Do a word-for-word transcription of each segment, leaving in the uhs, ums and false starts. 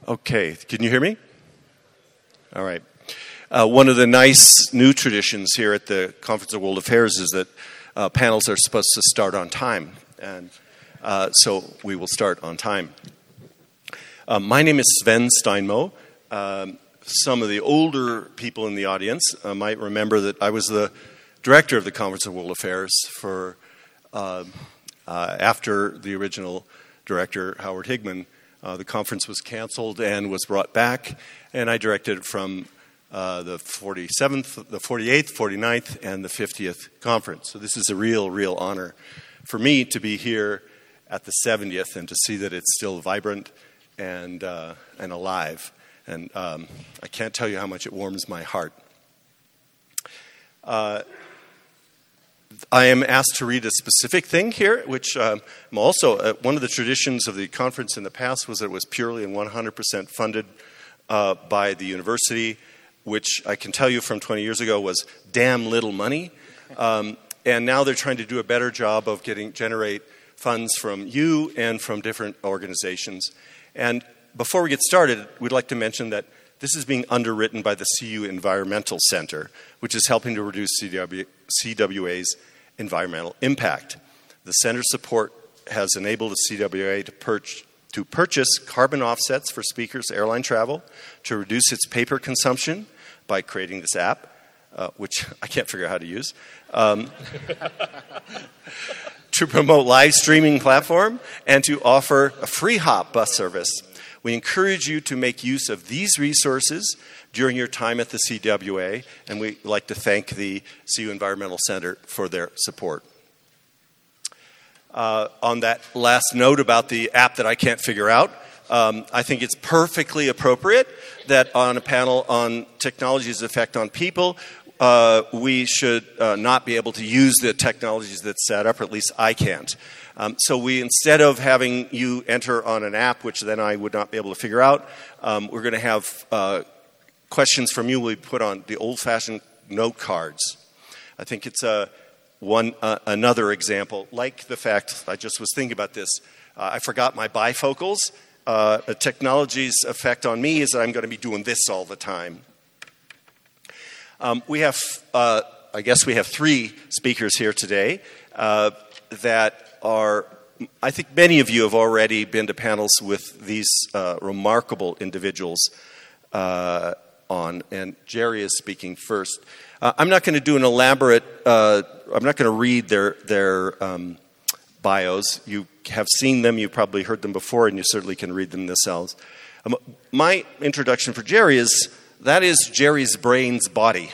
Okay, can you hear me? All right. Uh, one of the nice new traditions here at the Conference of World Affairs is that uh, panels are supposed to start on time, and uh, so we will start on time. Uh, my name is Sven Steinmo. Um, some of the older people in the audience uh, might remember that I was the director of the Conference of World Affairs for uh, uh, after the original director, Howard Higman. Uh, the conference was canceled and was brought back, and I directed it from uh, the forty-seventh, the forty-eighth, forty-ninth, and the fiftieth conference. So this is a real, real honor for me to be here at the seventieth and to see that it's still vibrant and uh, and alive. And um, I can't tell you how much it warms my heart. Uh, I am asked to read a specific thing here, which um, I'm also, uh, one of the traditions of the conference in the past was that it was purely and one hundred percent funded uh, by the university, which I can tell you from twenty years ago was damn little money. Um, and now they're trying to do a better job of getting generate funds from you and from different organizations. And before we get started, we'd like to mention that this is being underwritten by the C U Environmental Center, which is helping to reduce C W, C W A's environmental impact. The center's support has enabled the C W A to, purch, to purchase carbon offsets for speakers' airline travel, to reduce its paper consumption by creating this app, uh, which I can't figure out how to use, um, to promote live streaming platform, and to offer a free hop bus service. We encourage you to make use of these resources during your time at the C W A, and we'd like to thank the C U Environmental Center for their support. Uh, on that last note about the app that I can't figure out, um, I think it's perfectly appropriate that on a panel on technology's effect on people, uh, we should uh, not be able to use the technologies that's set up, or at least I can't. Um, so we, instead of having you enter on an app, which then I would not be able to figure out, um, we're going to have uh, questions from you we put on the old-fashioned note cards. I think it's a, one uh, another example, like the fact, I just was thinking about this, uh, I forgot my bifocals. Uh, the technology's effect on me is that I'm going to be doing this all the time. Um, we have, uh, I guess we have three speakers here today uh, that are, I think many of you have already been to panels with these uh, remarkable individuals uh, on, and Jerry is speaking first. Uh, I'm not going to do an elaborate, uh, I'm not going to read their, their um, bios. You have seen them, you've probably heard them before, and you certainly can read them themselves. Um, my introduction for Jerry is, that is Jerry's brain's body.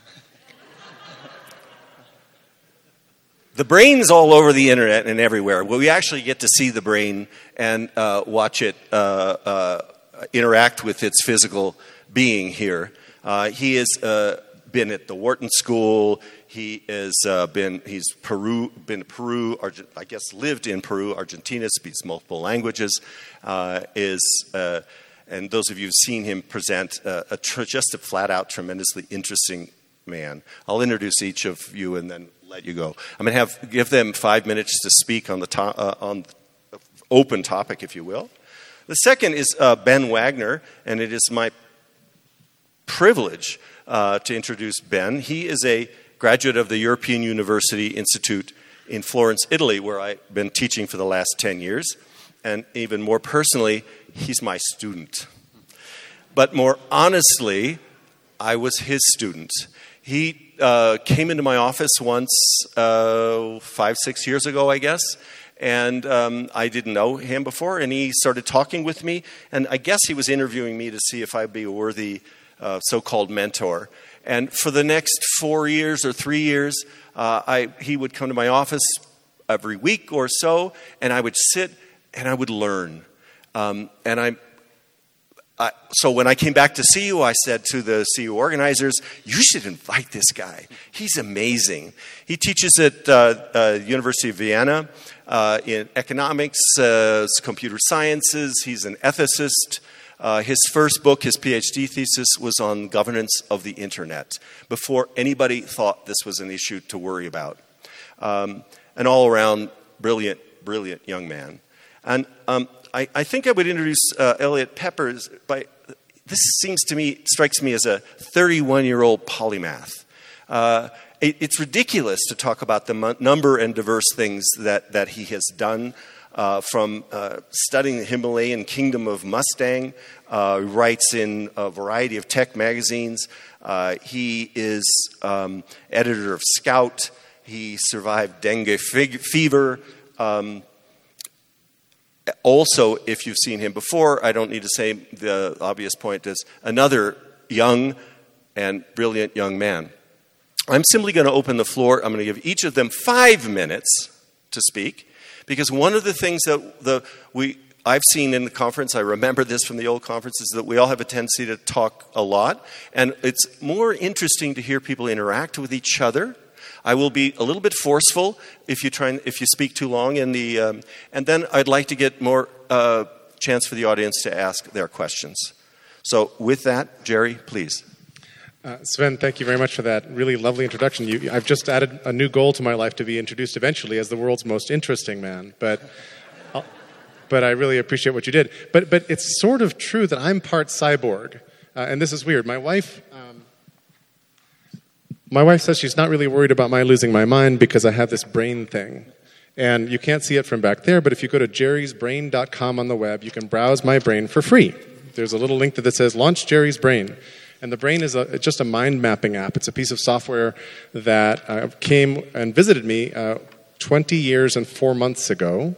The brain's all over the internet and everywhere. Well, we actually get to see the brain and uh, watch it uh, uh, interact with its physical being here. Uh, he has uh, been at the Wharton School. He has uh, been he's Peru been to Peru. Arge- I guess lived in Peru, Argentina. Speaks multiple languages. Uh, is uh, and those of you who've seen him present, uh, a tr- just a flat out tremendously interesting man. I'll introduce each of you and then let you go. I'm going to have give them five minutes to speak on the to, uh, on open topic, if you will. The second is uh, Ben Wagner, and it is my privilege uh, to introduce Ben. He is a graduate of the European University Institute in Florence, Italy, where I've been teaching for the last ten years. And even more personally, he's my student. But more honestly, I was his student. He uh, came into my office once, uh, five, six years ago, I guess, and um, I didn't know him before, and he started talking with me, and I guess he was interviewing me to see if I'd be a worthy uh, so-called mentor. And for the next four years or three years, uh, I, he would come to my office every week or so, and I would sit and I would learn. Um, and I Uh, so when I came back to C U, I said to the C U organizers, you should invite this guy. He's amazing. He teaches at uh, uh, University of Vienna uh, in economics, uh, computer sciences. He's an ethicist. Uh, his first book, his PhD thesis, was on governance of the internet, before anybody thought this was an issue to worry about. Um, an all-around brilliant, brilliant young man. And um, I, I think I would introduce uh, Elliot Peppers by, this seems to me, strikes me as a thirty-one-year-old polymath. Uh, it, it's ridiculous to talk about the m- number and diverse things that, that he has done, uh, from uh, studying the Himalayan kingdom of Mustang, uh, writes in a variety of tech magazines. Uh, he is um, editor of Scout. He survived dengue fig- fever. Um, also, if you've seen him before, I don't need to say the obvious point, is another young and brilliant young man. I'm simply going to open the floor. I'm going to give each of them five minutes to speak, because one of the things that the we I've seen in the conference, I remember this from the old conferences, that we all have a tendency to talk a lot, and it's more interesting to hear people interact with each other. I will be a little bit forceful if you try and, if you speak too long in the, um, and then I'd like to get more uh, chance for the audience to ask their questions. So with that, Jerry, please. Uh, Sven, thank you very much for that really lovely introduction. You, I've just added a new goal to my life, to be introduced eventually as the world's most interesting man, but I'll, but I really appreciate what you did. But but it's sort of true that I'm part cyborg, uh, and this is weird. My wife, um, my wife says she's not really worried about my losing my mind because I have this brain thing. And you can't see it from back there, but if you go to jerrys brain dot com on the web, you can browse my brain for free. There's a little link that says, Launch Jerry's Brain. And the Brain is a, just a mind mapping app. It's a piece of software that uh, came and visited me uh, twenty years and four months ago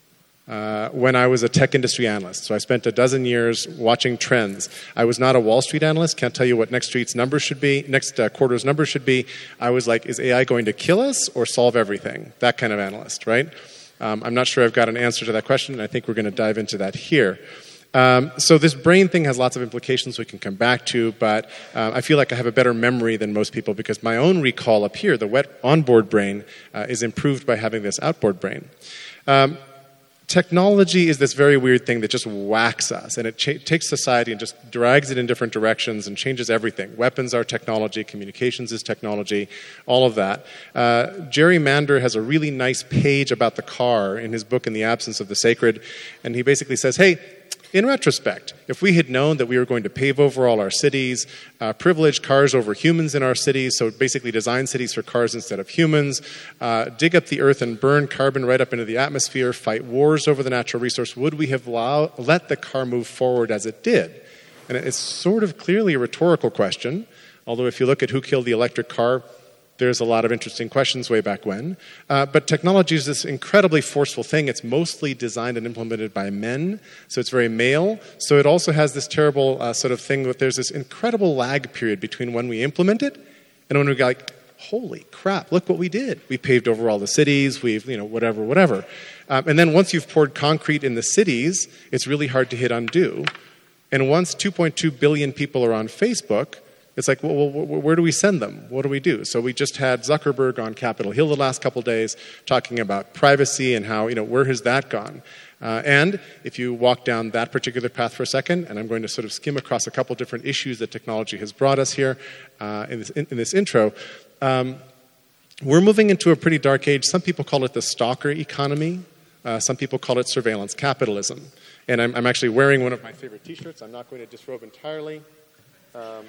uh, when I was a tech industry analyst. So I spent a dozen years watching trends. I was not a Wall Street analyst. Can't tell you what next street's numbers should be, next uh, quarter's numbers should be. I was like, is A I going to kill us or solve everything? That kind of analyst, right? Um, I'm not sure I've got an answer to that question, and I think we're going to dive into that here. Um, so this brain thing has lots of implications we can come back to, but uh, I feel like I have a better memory than most people because my own recall up here, the wet onboard brain, uh, is improved by having this outboard brain. Um, technology is this very weird thing that just whacks us, and it cha- takes society and just drags it in different directions and changes everything. Weapons are technology, communications is technology, all of that. Uh, Jerry Mander has a really nice page about the car in his book, In the Absence of the Sacred, and he basically says, hey, in retrospect, if we had known that we were going to pave over all our cities, uh, privilege cars over humans in our cities, so basically design cities for cars instead of humans, uh, dig up the earth and burn carbon right up into the atmosphere, fight wars over the natural resource, would we have allow, let the car move forward as it did? And it's sort of clearly a rhetorical question, although if you look at who killed the electric car, there's a lot of interesting questions way back when. Uh, but technology is this incredibly forceful thing. It's mostly designed and implemented by men, so it's very male. So it also has this terrible uh, sort of thing that there's this incredible lag period between when we implement it and when we go like, holy crap, look what we did. We paved over all the cities, we've, you know, whatever, whatever. Um, and then once you've poured concrete in the cities, it's really hard to hit undo. And once two point two billion people are on Facebook, it's like, well, where do we send them? What do we do? So we just had Zuckerberg on Capitol Hill the last couple of days talking about privacy and how, you know, where has that gone? Uh, and if you walk down that particular path for a second, and I'm going to sort of skim across a couple different issues that technology has brought us here uh, in, this, in, in this intro, um, we're moving into a pretty dark age. Some people call it the stalker economy. Uh, some people call it surveillance capitalism. And I'm, I'm actually wearing one of my favorite T-shirts. I'm not going to disrobe entirely. Um,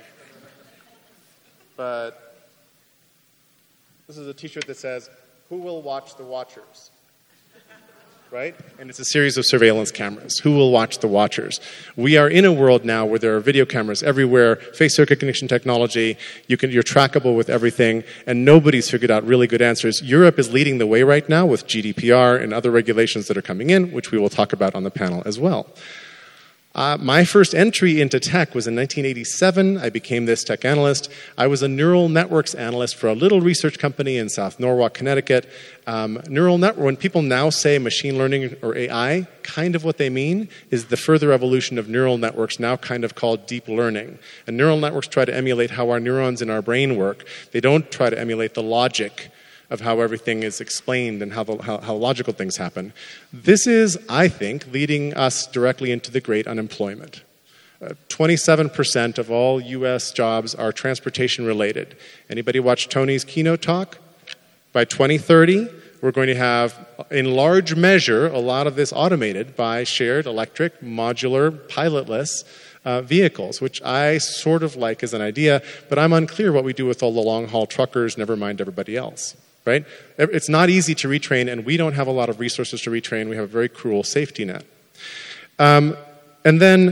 But this is a T-shirt that says, who will watch the watchers? Right? And it's a series of surveillance cameras. Who will watch the watchers? We are in a world now where there are video cameras everywhere, face recognition technology, you can, you're trackable with everything, and nobody's figured out really good answers. Europe is leading the way right now with G D P R and other regulations that are coming in, which we will talk about on the panel as well. Uh, my first entry into tech was in nineteen eighty-seven. I became this tech analyst. I was a neural networks analyst for a little research company in South Norwalk, Connecticut. Um, neural network, when people now say machine learning or A I, kind of what they mean is the further evolution of neural networks, now kind of called deep learning. And neural networks try to emulate how our neurons in our brain work. They don't try to emulate the logic of how everything is explained and how, the, how, how logical things happen. This is, I think, leading us directly into the great unemployment. Uh, twenty-seven percent of all U S jobs are transportation related. Anybody watch Tony's keynote talk? By twenty thirty, we're going to have, in large measure, a lot of this automated by shared electric, modular, pilotless uh, vehicles, which I sort of like as an idea, but I'm unclear what we do with all the long-haul truckers, never mind everybody else, right? It's not easy to retrain, and we don't have a lot of resources to retrain. We have a very cruel safety net. Um, and then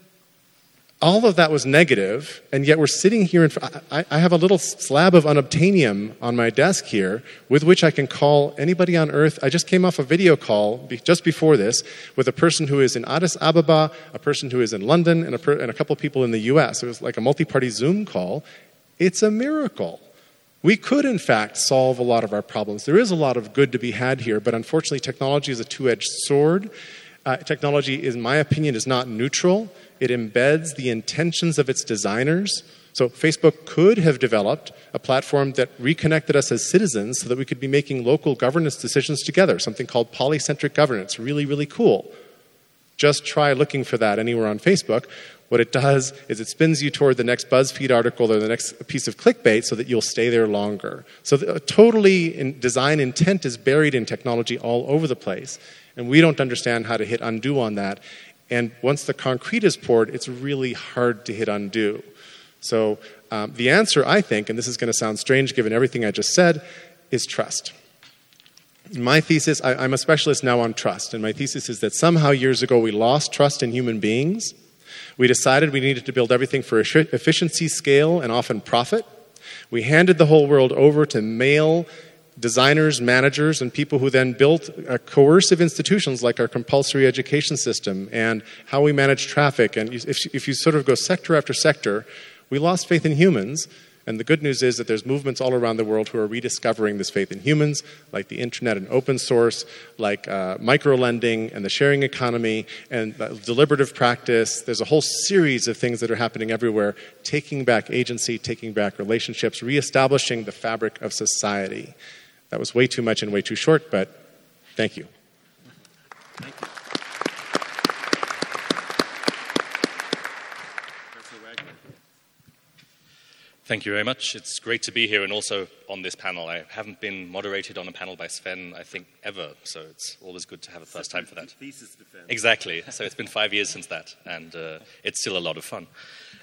all of that was negative, and yet we're sitting here, in, I, I have a little slab of unobtainium on my desk here with which I can call anybody on earth. I just came off a video call be, just before this with a person who is in Addis Ababa, a person who is in London, and a, per, and a couple of people in the U S. It was like a multi-party Zoom call. It's a miracle. We could, in fact, solve a lot of our problems. There is a lot of good to be had here, but unfortunately technology is a two-edged sword. Uh, technology, in my opinion, is not neutral. It embeds the intentions of its designers. So Facebook could have developed a platform that reconnected us as citizens so that we could be making local governance decisions together, something called polycentric governance. Really, really cool. Just try looking for that anywhere on Facebook. What it does is it spins you toward the next BuzzFeed article or the next piece of clickbait so that you'll stay there longer. So the, totally in design intent is buried in technology all over the place. And we don't understand how to hit undo on that. And once the concrete is poured, it's really hard to hit undo. So um, the answer, I think, and this is going to sound strange given everything I just said, is trust. My thesis, I, I'm a specialist now on trust, and my thesis is that somehow years ago we lost trust in human beings. We decided we needed to build everything for efficiency, scale, and often profit. We handed the whole world over to male designers, managers, and people who then built uh, coercive institutions like our compulsory education system and how we manage traffic. And if, if you sort of go sector after sector, we lost faith in humans. And the good news is that there's movements all around the world who are rediscovering this faith in humans, like the internet and open source, like uh, micro-lending and the sharing economy and uh, deliberative practice. There's a whole series of things that are happening everywhere, taking back agency, taking back relationships, reestablishing the fabric of society. That was way too much and way too short, but thank you. Thank you. Thank you very much. It's great to be here and also on this panel. I haven't been moderated on a panel by Sven, I think, ever, so it's always good to have a first time for that. Thesis defense. Exactly. So it's been five years since that, and uh, it's still a lot of fun.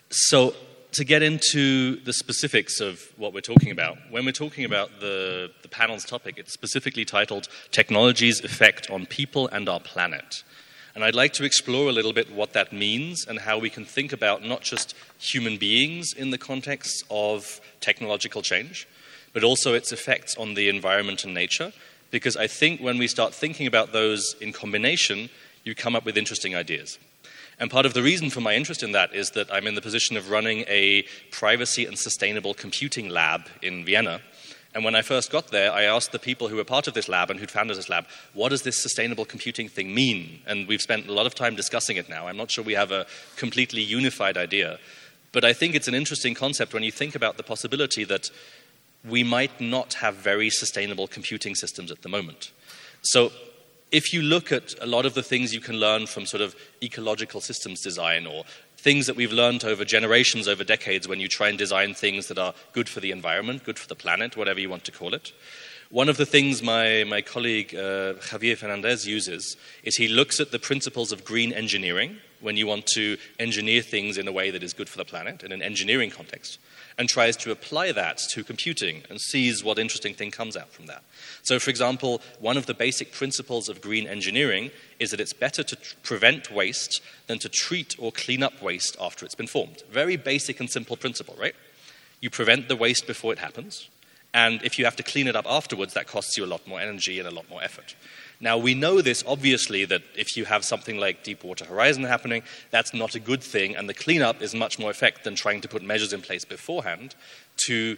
So to get into the specifics of what we're talking about, when we're talking about the, the panel's topic, it's specifically titled Technology's Effect on People and Our Planet. And I'd like to explore a little bit what that means and how we can think about not just human beings in the context of technological change, but also its effects on the environment and nature. Because I think when we start thinking about those in combination, you come up with interesting ideas. And part of the reason for my interest in that is that I'm in the position of running a privacy and sustainable computing lab in Vienna. And when I first got there, I asked the people who were part of this lab and who'd founded this lab, what does this sustainable computing thing mean? And we've spent a lot of time discussing it now. I'm not sure we have a completely unified idea. But I think it's an interesting concept when you think about the possibility that we might not have very sustainable computing systems at the moment. So if you look at a lot of the things you can learn from sort of ecological systems design or things that we've learned over generations, over decades, when you try and design things that are good for the environment, good for the planet, whatever you want to call it. One of the things my, my colleague uh, Javier Fernandez uses is he looks at the principles of green engineering when you want to engineer things in a way that is good for the planet in an engineering context, and tries to apply that to computing and sees what interesting thing comes out from that. So, for example, one of the basic principles of green engineering is that it's better to tr- prevent waste than to treat or clean up waste after it's been formed. Very basic and simple principle, right? You prevent the waste before it happens, and if you have to clean it up afterwards, that costs you a lot more energy and a lot more effort. Now, we know this, obviously, that if you have something like Deepwater Horizon happening, that's not a good thing, and the cleanup is much more effective than trying to put measures in place beforehand to,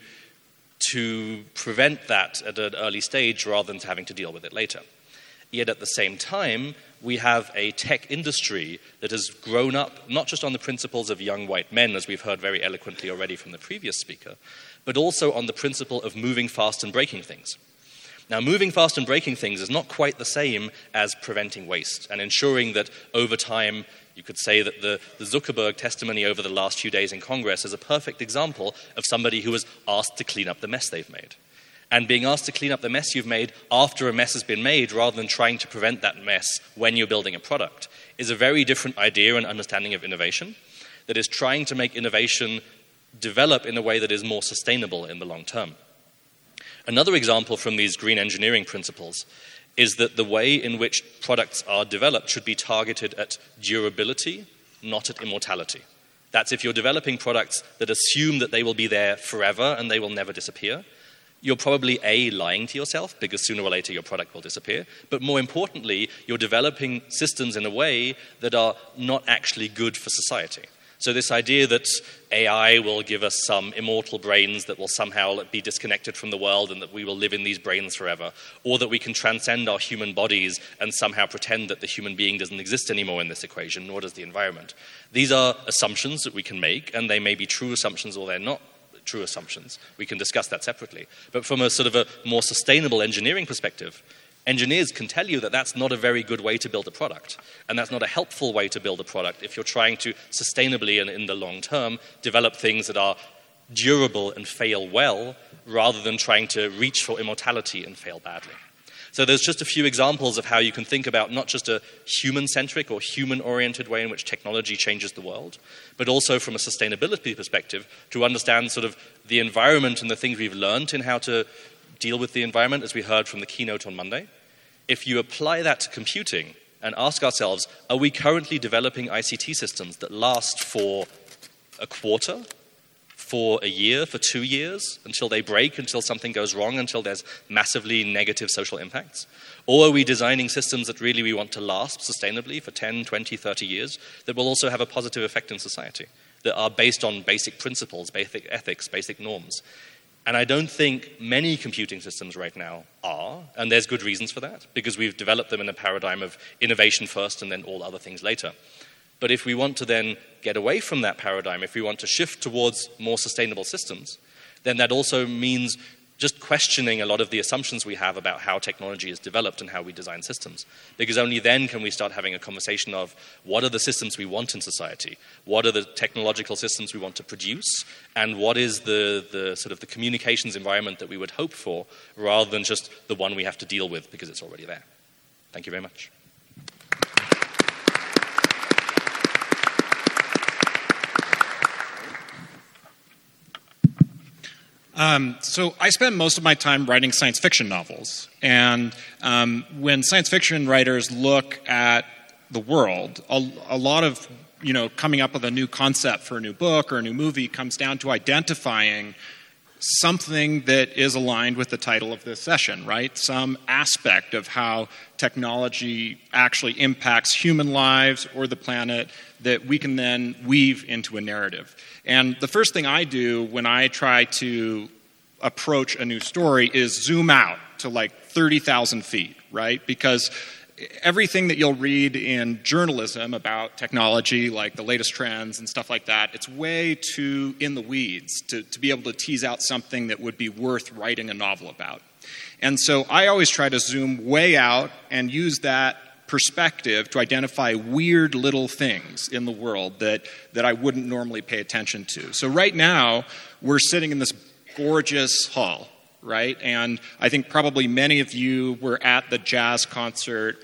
to prevent that at an early stage rather than having to deal with it later. Yet at the same time, we have a tech industry that has grown up not just on the principles of young white men, as we've heard very eloquently already from the previous speaker, but also on the principle of moving fast and breaking things. Now, moving fast and breaking things is not quite the same as preventing waste and ensuring that over time, you could say that the, the Zuckerberg testimony over the last few days in Congress is a perfect example of somebody who was asked to clean up the mess they've made. and being asked to clean up the mess you've made after a mess has been made rather than trying to prevent that mess when you're building a product is a very different idea and understanding of innovation that is trying to make innovation develop in a way that is more sustainable in the long term. Another example from these green engineering principles is that the way in which products are developed should be targeted at durability, not at immortality. That's if you're developing products that assume that they will be there forever and they will never disappear, you're probably A, lying to yourself, because sooner or later your product will disappear, but more importantly, you're developing systems in a way that are not actually good for society. So this idea that A I will give us some immortal brains that will somehow be disconnected from the world and that we will live in these brains forever, or that we can transcend our human bodies and somehow pretend that the human being doesn't exist anymore in this equation, nor does the environment. These are assumptions that we can make, and they may be true assumptions or they're not true assumptions. We can discuss that separately. But from a sort of a more sustainable engineering perspective, engineers can tell you that that's not a very good way to build a product, and that's not a helpful way to build a product if you're trying to sustainably and in the long term develop things that are durable and fail well, rather than trying to reach for immortality and fail badly. So there's just a few examples of how you can think about not just a human-centric or human-oriented way in which technology changes the world, but also from a sustainability perspective to understand sort of the environment and the things we've learned in how to deal with the environment, as we heard from the keynote on Monday. If you apply that to computing and ask ourselves, are we currently developing I C T systems that last for a quarter, for a year, for two years, until they break, until something goes wrong, until there's massively negative social impacts? Or are we designing systems that really we want to last sustainably for ten, twenty, thirty years that will also have a positive effect in society, that are based on basic principles, basic ethics, basic norms? And I don't think many computing systems right now are, and there's good reasons for that, because we've developed them in a paradigm of innovation first and then all other things later. But if we want to then get away from that paradigm, if we want to shift towards more sustainable systems, then that also means just questioning a lot of the assumptions we have about how technology is developed and how we design systems. Because only then can we start having a conversation of what are the systems we want in society, what are the technological systems we want to produce, and what is the, the sort of the communications environment that we would hope for, rather than just the one we have to deal with because it's already there. Thank you very much. Um, so I spend most of my time writing science fiction novels. And um, when science fiction writers look at the world, a, a lot of, you know, coming up with a new concept for a new book or a new movie comes down to identifying something that is aligned with the title of this session, right? Some aspect of how technology actually impacts human lives or the planet that we can then weave into a narrative. And the first thing I do when I try to approach a new story is zoom out to like thirty thousand feet, right? Because everything that you'll read in journalism about technology, like the latest trends and stuff like that, it's way too in the weeds to, to be able to tease out something that would be worth writing a novel about. And so I always try to zoom way out and use that perspective to identify weird little things in the world that, that I wouldn't normally pay attention to. So right now, we're sitting in this gorgeous hall, right? And I think probably many of you were at the jazz concert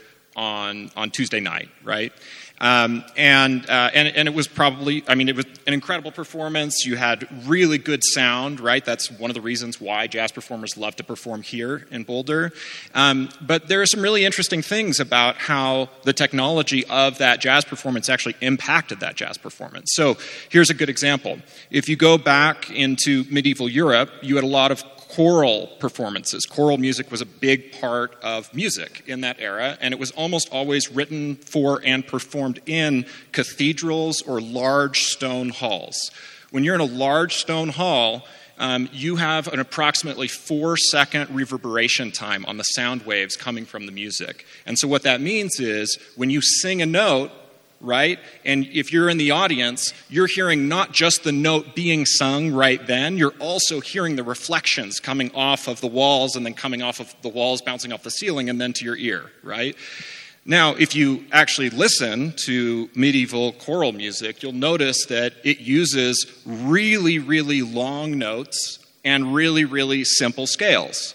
on on Tuesday night, right? Um, and, uh, and and it was probably, I mean, it was an incredible performance. You had really good sound, right? That's one of the reasons why jazz performers love to perform here in Boulder. Um, but there are some really interesting things about how the technology of that jazz performance actually impacted that jazz performance. So here's a good example. If you go back into medieval Europe, you had a lot of choral performances. Choral music was a big part of music in that era, and it was almost always written for and performed in cathedrals or large stone halls. When you're in a large stone hall, um, you have an approximately four-second reverberation time on the sound waves coming from the music. And so what that means is when you sing a note, right? And if you're in the audience, you're hearing not just the note being sung right then, you're also hearing the reflections coming off of the walls and then coming off of the walls, bouncing off the ceiling, and then to your ear, right? Now, if you actually listen to medieval choral music, you'll notice that it uses really, really long notes and really, really simple scales.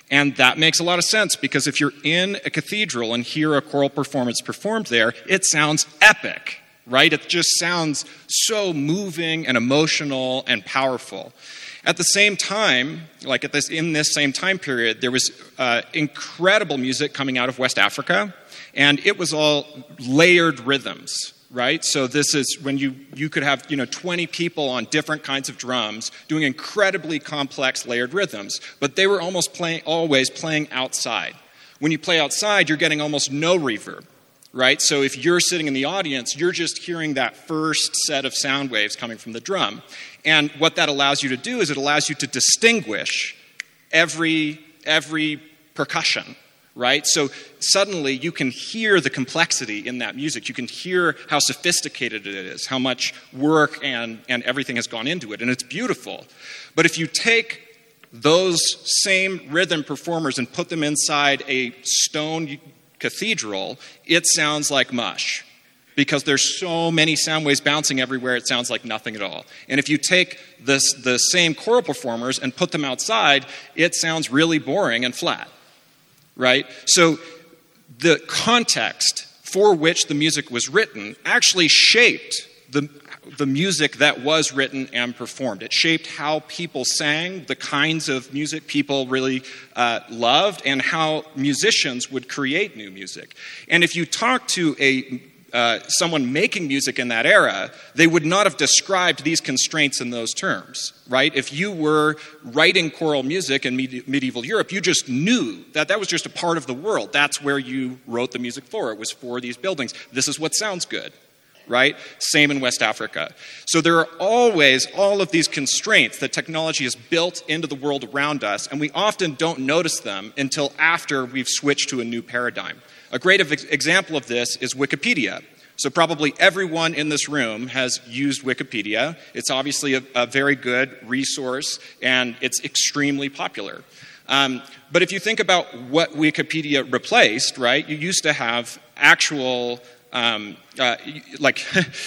And that makes a lot of sense because if you're in a cathedral and hear a choral performance performed there, it sounds epic, right? It just sounds so moving and emotional and powerful. At the same time, like at this, in this same time period, there was uh, incredible music coming out of West Africa, and it was all layered rhythms, right? So this is when you, you could have, you know, twenty people on different kinds of drums doing incredibly complex layered rhythms, but they were almost playing, always playing outside. When you play outside, you're getting almost no reverb. Right? So if you're sitting in the audience, you're just hearing that first set of sound waves coming from the drum. And what that allows you to do is it allows you to distinguish every, every percussion, right? So suddenly you can hear the complexity in that music. You can hear how sophisticated it is, how much work and, and everything has gone into it. And it's beautiful. But if you take those same rhythm performers and put them inside a stone cathedral, it sounds like mush because there's so many sound waves bouncing everywhere, it sounds like nothing at all. And if you take this, the same choral performers and put them outside, it sounds really boring and flat, right? So the context for which the music was written actually shaped the, the music that was written and performed. It shaped how people sang, the kinds of music people really uh, loved, and how musicians would create new music. And if you talk to a uh, someone making music in that era, they would not have described these constraints in those terms, right? If you were writing choral music in medi- medieval Europe, you just knew that that was just a part of the world. That's where you wrote the music for. It was for these buildings. This is what sounds good. Right? Same in West Africa. So there are always all of these constraints that technology has built into the world around us, and we often don't notice them until after we've switched to a new paradigm. A great example of this is Wikipedia. So probably everyone in this room has used Wikipedia. It's obviously a, a very good resource, and it's extremely popular. Um, but if you think about what Wikipedia replaced, right, you used to have actual... Um, uh, like,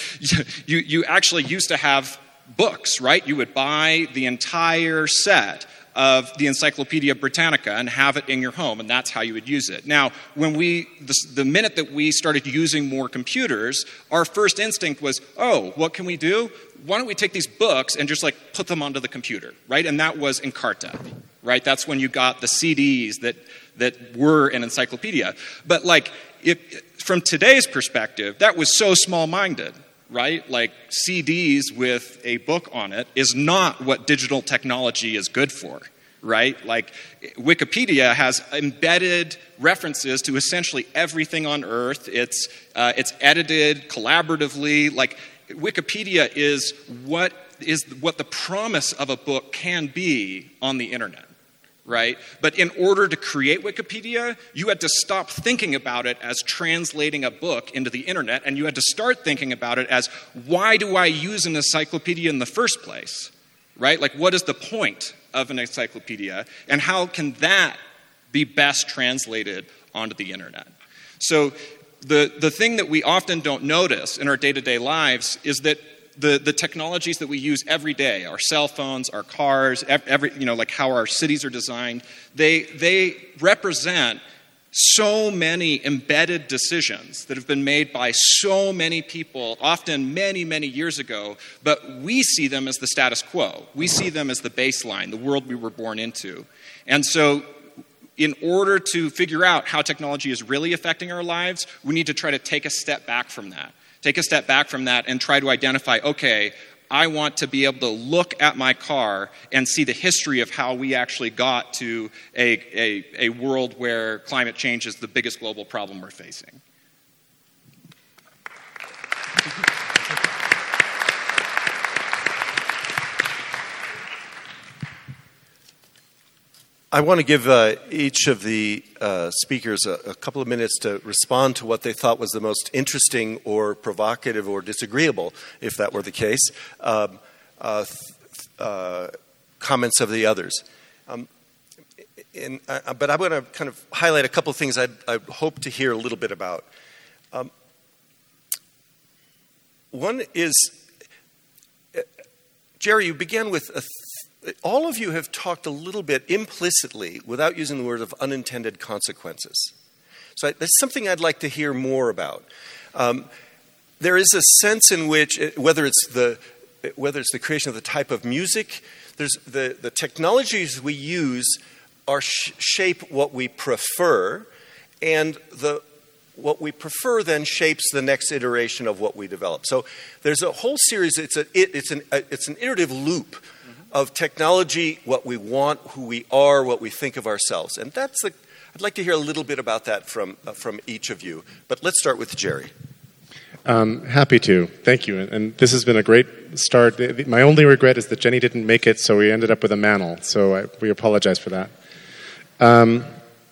you, you actually used to have books, right? You would buy the entire set of the Encyclopedia Britannica and have it in your home, and that's how you would use it. Now, when we, the, the minute that we started using more computers, our first instinct was, oh, what can we do? Why don't we take these books and just like put them onto the computer, right? And that was Encarta, right? That's when you got the C Ds that that were an encyclopedia. But like, if, from today's perspective, that was so small-minded, right? Like C Ds with a book on it is not what digital technology is good for, right? Like Wikipedia has embedded references to essentially everything on Earth. It's uh, it's edited collaboratively. Like Wikipedia is what is what the promise of a book can be on the internet. Right? But in order to create Wikipedia, you had to stop thinking about it as translating a book into the internet, and you had to start thinking about it as, why do I use an encyclopedia in the first place? Right? Like, what is the point of an encyclopedia, and how can that be best translated onto the internet? So the, the thing that we often don't notice in our day-to-day lives is that The, the technologies that we use every day, our cell phones, our cars, every, you know, like how our cities are designed, they, they represent so many embedded decisions that have been made by so many people, often many, many years ago, but we see them as the status quo. We see them as the baseline, the world we were born into. And so in order to figure out how technology is really affecting our lives, we need to try to take a step back from that. Take a step back from that and try to identify, okay, I want to be able to look at my car and see the history of how we actually got to a, a, a world where climate change is the biggest global problem we're facing. I want to give uh, each of the uh, speakers a, a couple of minutes to respond to what they thought was the most interesting or provocative or disagreeable, if that were the case, um, uh, th- uh, comments of the others. Um, and, uh, but I'm going to kind of highlight a couple of things I'd, I'd hope to hear a little bit about. Um, one is, uh, Jerry, you began with a th- all of you have talked a little bit implicitly, without using the word, of unintended consequences. So I, that's something I'd like to hear more about. Um, there is a sense in which, it, whether it's the whether it's the creation of the type of music, there's the, the technologies we use are sh- shape what we prefer, and the what we prefer then shapes the next iteration of what we develop. So there's a whole series. It's a it, it's an a, it's an iterative loop of technology, what we want, who we are, what we think of ourselves. And that's the, I'd like to hear a little bit about that from uh, from each of you. But let's start with Jerry. Um, happy to. Thank you. And, and this has been a great start. The, the, my only regret is that Jenny didn't make it, so we ended up with a mantle. So I, we apologize for that. Um,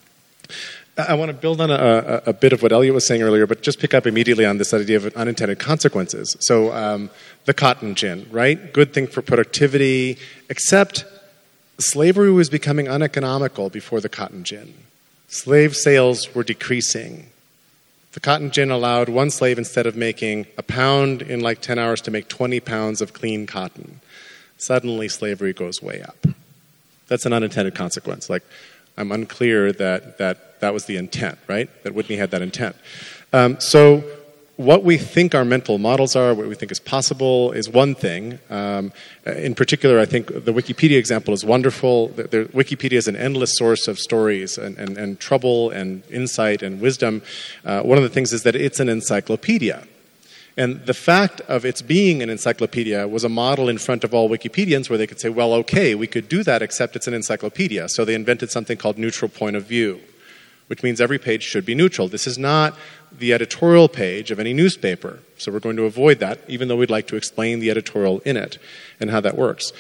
I want to build on a, a, a bit of what Elliot was saying earlier, but just pick up immediately on this idea of unintended consequences. So um, the cotton gin, right? Good thing for productivity, except slavery was becoming uneconomical before the cotton gin. Slave sales were decreasing. The cotton gin allowed one slave, instead of making a pound in like ten hours, to make twenty pounds of clean cotton. Suddenly, slavery goes way up. That's an unintended consequence. Like, I'm unclear that that, that was the intent, right? That Whitney had that intent. Um, so what we think our mental models are, what we think is possible, is one thing. Um, in particular, I think the Wikipedia example is wonderful. The, the, Wikipedia is an endless source of stories and, and, and trouble and insight and wisdom. Uh, one of the things is that it's an encyclopedia. And the fact of its being an encyclopedia was a model in front of all Wikipedians where they could say, well, okay, we could do that, except it's an encyclopedia. So they invented something called neutral point of view, which means every page should be neutral. This is not the editorial page of any newspaper. So we're going to avoid that, even though we'd like to explain the editorial in it and how that works.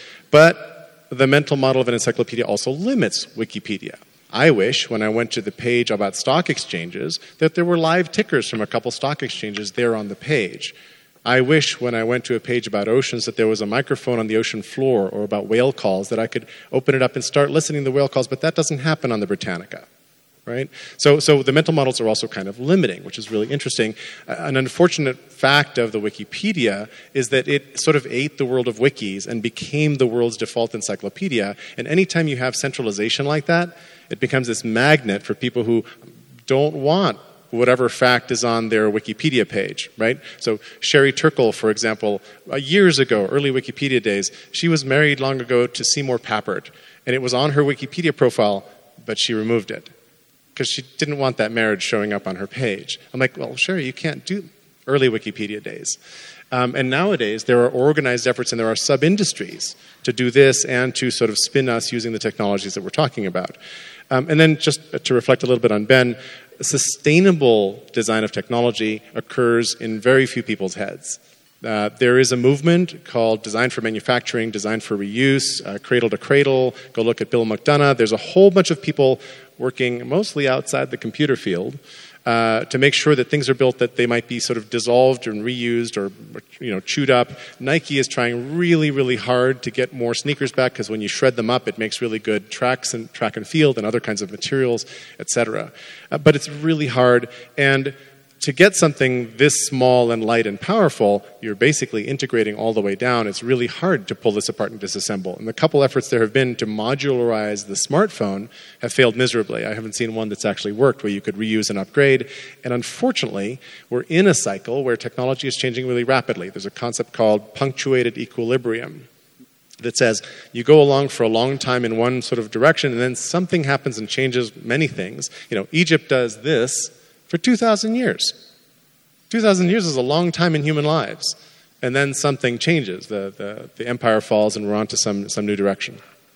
But the mental model of an encyclopedia also limits Wikipedia. I wish, when I went to the page about stock exchanges, that there were live tickers from a couple stock exchanges there on the page. I wish, when I went to a page about oceans, that there was a microphone on the ocean floor, or about whale calls, that I could open it up and start listening to whale calls, but that doesn't happen on the Britannica. Right? So, so the mental models are also kind of limiting, which is really interesting. An unfortunate fact of the Wikipedia is that it sort of ate the world of wikis and became the world's default encyclopedia. And anytime you have centralization like that, it becomes this magnet for people who don't want whatever fact is on their Wikipedia page, right? So Sherry Turkle, for example, uh, years ago, early Wikipedia days, she was married long ago to Seymour Papert. And it was on her Wikipedia profile, but she removed it, because she didn't want that marriage showing up on her page. I'm like, well, Sherry, you can't do early Wikipedia days. Um, and nowadays, there are organized efforts and there are sub-industries to do this and to sort of spin us using the technologies that we're talking about. Um, and then just to reflect a little bit on Ben, sustainable design of technology occurs in very few people's heads. Uh, there is a movement called Design for Manufacturing, Design for Reuse, uh, Cradle to Cradle. Go look at Bill McDonough. There's a whole bunch of people working mostly outside the computer field uh, to make sure that things are built that they might be sort of dissolved and reused or, you know, chewed up. Nike is trying really, really hard to get more sneakers back, because when you shred them up, it makes really good tracks and track and field and other kinds of materials, et cetera. Uh, but it's really hard. And to get something this small and light and powerful, you're basically integrating all the way down. It's really hard to pull this apart and disassemble. And the couple efforts there have been to modularize the smartphone have failed miserably. I haven't seen one that's actually worked where you could reuse and upgrade. And unfortunately, we're in a cycle where technology is changing really rapidly. There's a concept called punctuated equilibrium that says you go along for a long time in one sort of direction, and then something happens and changes many things. You know, Egypt does this for two thousand years. two thousand years is a long time in human lives. And then something changes. The, the, the empire falls and we're on to some, some new direction.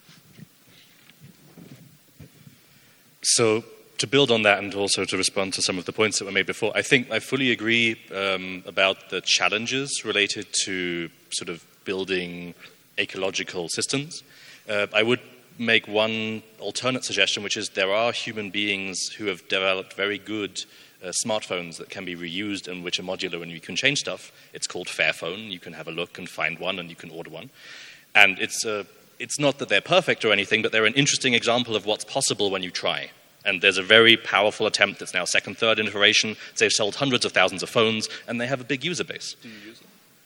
So to build on that and also to respond to some of the points that were made before, I think I fully agree um, about the challenges related to sort of building ecological systems. Uh, I would make one alternate suggestion, which is there are human beings who have developed very good uh, smartphones that can be reused and which are modular and you can change stuff. It's called Fairphone. You can have a look and find one and you can order one. And it's uh, it's not that they're perfect or anything, but they're an interesting example of what's possible when you try. And there's a very powerful attempt that's now second, third iteration. They've sold hundreds of thousands of phones and they have a big user base. Do you use them?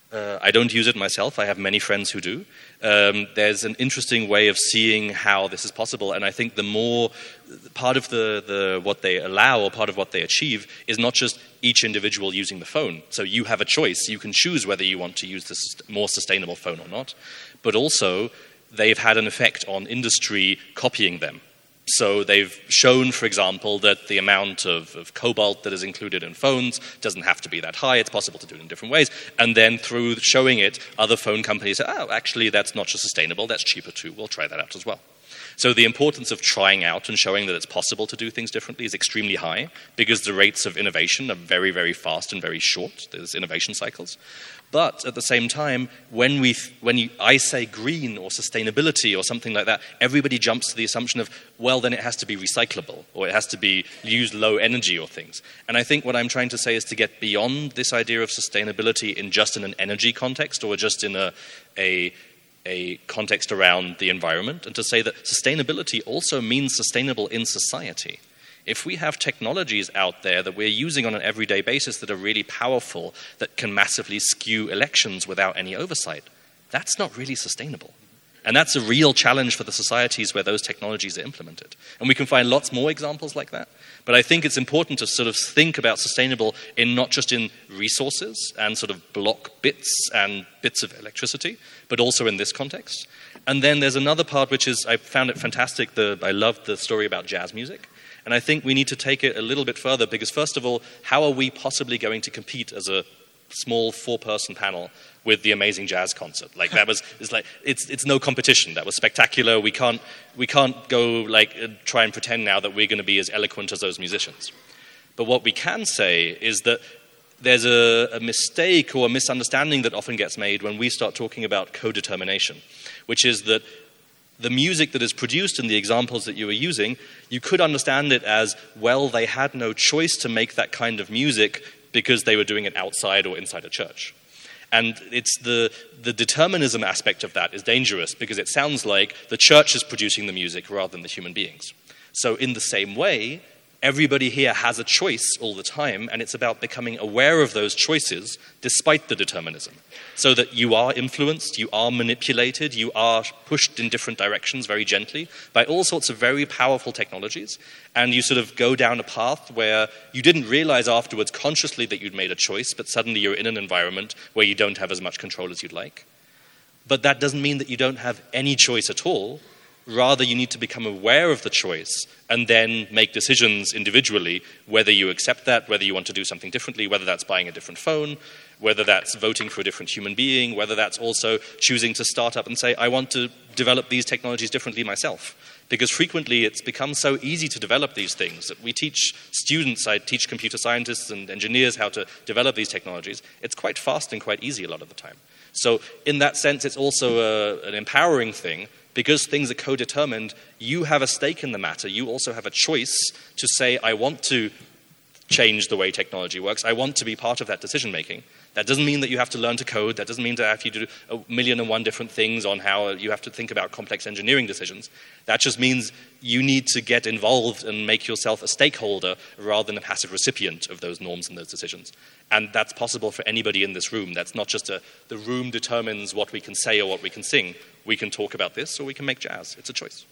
Uh, I don't use it myself. I have many friends who do. Um, there's an interesting way of seeing how this is possible, and I think the more part of the, the what they allow or part of what they achieve is not just each individual using the phone. So you have a choice. You can choose whether you want to use this more sustainable phone or not. But also, they've had an effect on industry copying them. So they've shown, for example, that the amount of, of cobalt that is included in phones doesn't have to be that high. It's possible to do it in different ways. And then through showing it, other phone companies say, oh, actually, that's not just sustainable, that's cheaper too. We'll try that out as well. So the importance of trying out and showing that it's possible to do things differently is extremely high because the rates of innovation are very, very fast and very short. There's innovation cycles. But at the same time, when we, when you, I say green or sustainability or something like that, everybody jumps to the assumption of, well, then it has to be recyclable or it has to be use low energy or things. And I think what I'm trying to say is to get beyond this idea of sustainability in just in an energy context or just in a, a, a context around the environment, and to say that sustainability also means sustainable in society. If we have technologies out there that we're using on an everyday basis that are really powerful, that can massively skew elections without any oversight, that's not really sustainable. And that's a real challenge for the societies where those technologies are implemented. And we can find lots more examples like that. But I think it's important to sort of think about sustainable in not just in resources and sort of block bits and bits of electricity, but also in this context. And then there's another part which is, I found it fantastic, the, I loved the story about jazz music. And I think we need to take it a little bit further because, first of all, how are we possibly going to compete as a small four-person panel with the amazing jazz concert? Like that was, it's like it's it's no competition. That was spectacular. We can't we can't go like uh, try and pretend now that we're going to be as eloquent as those musicians. But what we can say is that there's a, a mistake or a misunderstanding that often gets made when we start talking about co-determination, which is that the music that is produced in the examples that you were using, you could understand it as, well, they had no choice to make that kind of music because they were doing it outside or inside a church. And it's the, the determinism aspect of that is dangerous because it sounds like the church is producing the music rather than the human beings. So in the same way, everybody here has a choice all the time, and it's about becoming aware of those choices despite the determinism. So that you are influenced, you are manipulated, you are pushed in different directions very gently by all sorts of very powerful technologies, and you sort of go down a path where you didn't realize afterwards consciously that you'd made a choice, but suddenly you're in an environment where you don't have as much control as you'd like. But that doesn't mean that you don't have any choice at all. Rather, you need to become aware of the choice and then make decisions individually, whether you accept that, whether you want to do something differently, whether that's buying a different phone, whether that's voting for a different human being, whether that's also choosing to start up and say, I want to develop these technologies differently myself. Because frequently it's become so easy to develop these things that we teach students, I teach computer scientists and engineers how to develop these technologies. It's quite fast and quite easy a lot of the time. So in that sense, it's also a, an empowering thing. Because things are co-determined, you have a stake in the matter. You also have a choice to say, I want to change the way technology works. I want to be part of that decision-making. That doesn't mean that you have to learn to code. That doesn't mean that you have to do a million and one different things on how you have to think about complex engineering decisions. That just means you need to get involved and make yourself a stakeholder rather than a passive recipient of those norms and those decisions. And that's possible for anybody in this room. That's not just a, the room determines what we can say or what we can sing. We can talk about this or we can make jazz. It's a choice.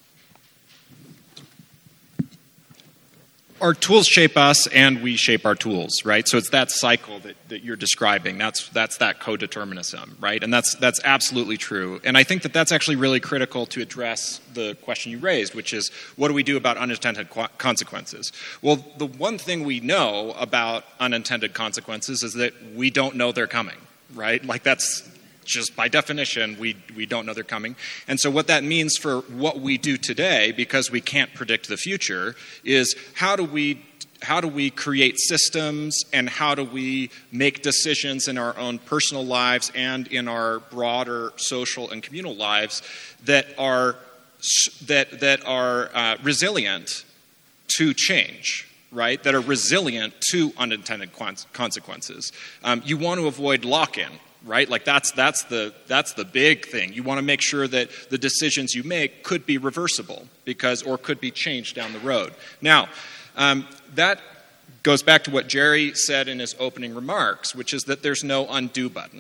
Our tools shape us and we shape our tools, right? So it's that cycle that, that you're describing. That's that's that co-determinism, right? And that's that's absolutely true. And I think that that's actually really critical to address the question you raised, which is, what do we do about unintended qu- consequences? Well, the one thing we know about unintended consequences is that we don't know they're coming, right? Like that's just by definition, we we don't know they're coming. And so what that means for what we do today, because we can't predict the future, is how do we how do we create systems and how do we make decisions in our own personal lives and in our broader social and communal lives that are that that are uh, resilient to change, right? That are resilient to unintended consequences. Um, you want to avoid lock-in. Right? Like that's that's the that's the big thing. You want to make sure that the decisions you make could be reversible because or could be changed down the road. Now, um, that goes back to what Jerry said in his opening remarks, which is that there's no undo button.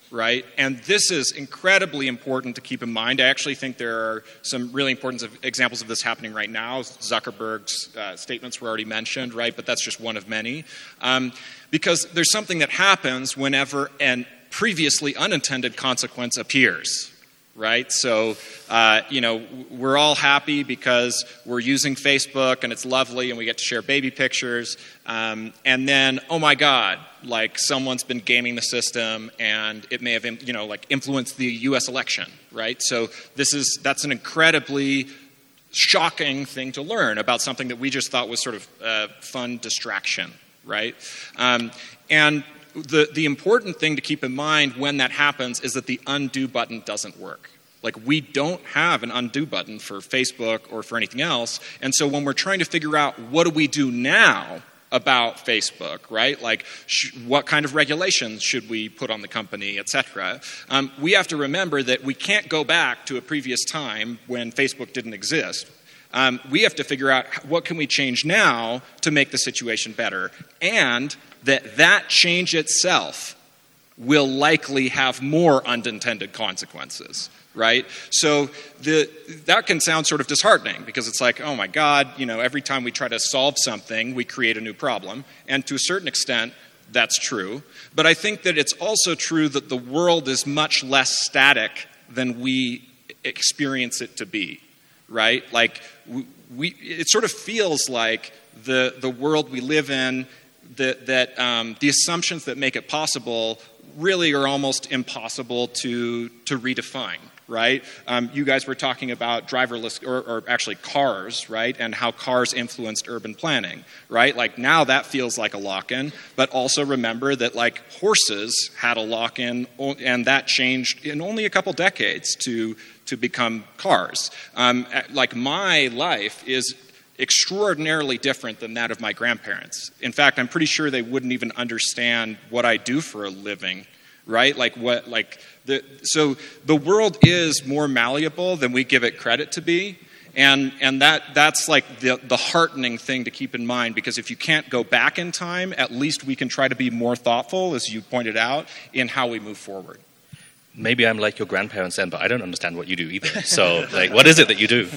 right? And this is incredibly important to keep in mind. I actually think there are some really important examples of this happening right now. Zuckerberg's uh, statements were already mentioned, right? But that's just one of many. Um, because there's something that happens whenever an previously unintended consequence appears, right? So, uh, you know, we're all happy because we're using Facebook and it's lovely and we get to share baby pictures. Um, and then, oh my God, like someone's been gaming the system and it may have, you know, like influenced the U S election, right? So this is, that's an incredibly shocking thing to learn about something that we just thought was sort of a fun distraction, right? Um, and The, the important thing to keep in mind when that happens is that the undo button doesn't work. Like, we don't have an undo button for Facebook or for anything else. And so when we're trying to figure out what do we do now about Facebook, right? Like, sh- what kind of regulations should we put on the company, et cetera, um, we have to remember that we can't go back to a previous time when Facebook didn't exist. Um, we have to figure out what can we change now to make the situation better. And that that change itself will likely have more unintended consequences, right? So the, that can sound sort of disheartening because it's like, oh my God, you know, every time we try to solve something, we create a new problem. And to a certain extent, that's true. But I think that it's also true that the world is much less static than we experience it to be, right? Like, we, we it sort of feels like the, the world we live in, that, that um, the assumptions that make it possible really are almost impossible to, to redefine, right? Um, you guys were talking about driverless, or, or actually cars, right? And how cars influenced urban planning, right? Like, now that feels like a lock-in, but also remember that, like, horses had a lock-in, and that changed in only a couple decades to, to become cars. Um, like, my life is extraordinarily different than that of my grandparents. In fact, I'm pretty sure they wouldn't even understand what I do for a living, right? Like what, like the, so the world is more malleable than we give it credit to be. And, and that, that's like the, the heartening thing to keep in mind, because if you can't go back in time, at least we can try to be more thoughtful, as you pointed out, in how we move forward. Maybe I'm like your grandparents then, but I don't understand what you do either. So, like, what is it that you do?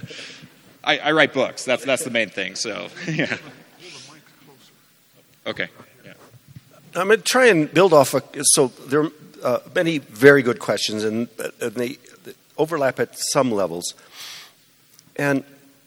I, I write books. That's that's the main thing. So, yeah. Okay. Yeah. I'm going to try and build off. A, so there are uh, many very good questions, and, and they overlap at some levels. And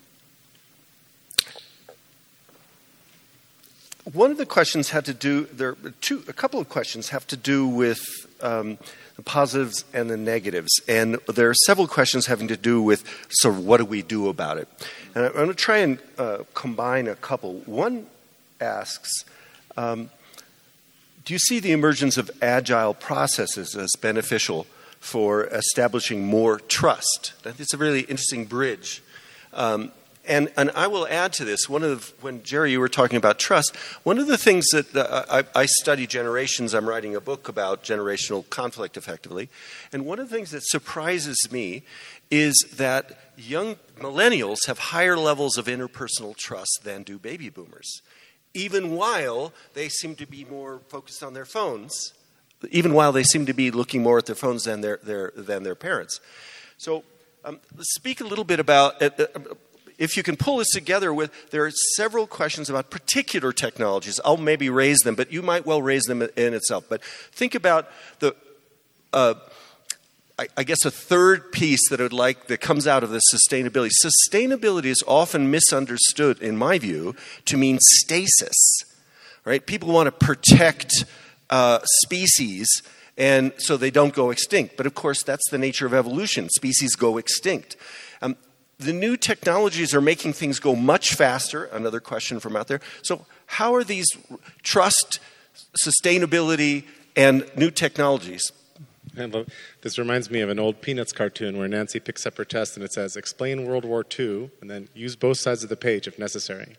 one of the questions had to do. There are two. A couple of questions have to do with um, the positives and the negatives. And there are several questions having to do with sort of what do we do about it. And I'm going to try and uh, combine a couple. One asks, um, do you see the emergence of agile processes as beneficial for establishing more trust? That's a really interesting bridge. Um, And, and I will add to this, one of the, when Jerry, you were talking about trust, one of the things that uh, I, I study generations, I'm writing a book about generational conflict effectively, and one of the things that surprises me is that young millennials have higher levels of interpersonal trust than do baby boomers, even while they seem to be more focused on their phones, even while they seem to be looking more at their phones than their, their, than their parents. So um, let's speak a little bit about... Uh, uh, If you can pull this together with, there are several questions about particular technologies. I'll maybe raise them, but you might well raise them in itself. But think about the, uh, I, I guess a third piece that I would like that comes out of this sustainability. Sustainability is often misunderstood, in my view, to mean stasis, right? People want to protect uh, species, and so they don't go extinct. But of course, that's the nature of evolution. Species go extinct. Um, The new technologies are making things go much faster, another question from out there. So how are these trust, sustainability, and new technologies? This reminds me of an old Peanuts cartoon where Nancy picks up her test and it says, explain World War Two, and then use both sides of the page if necessary.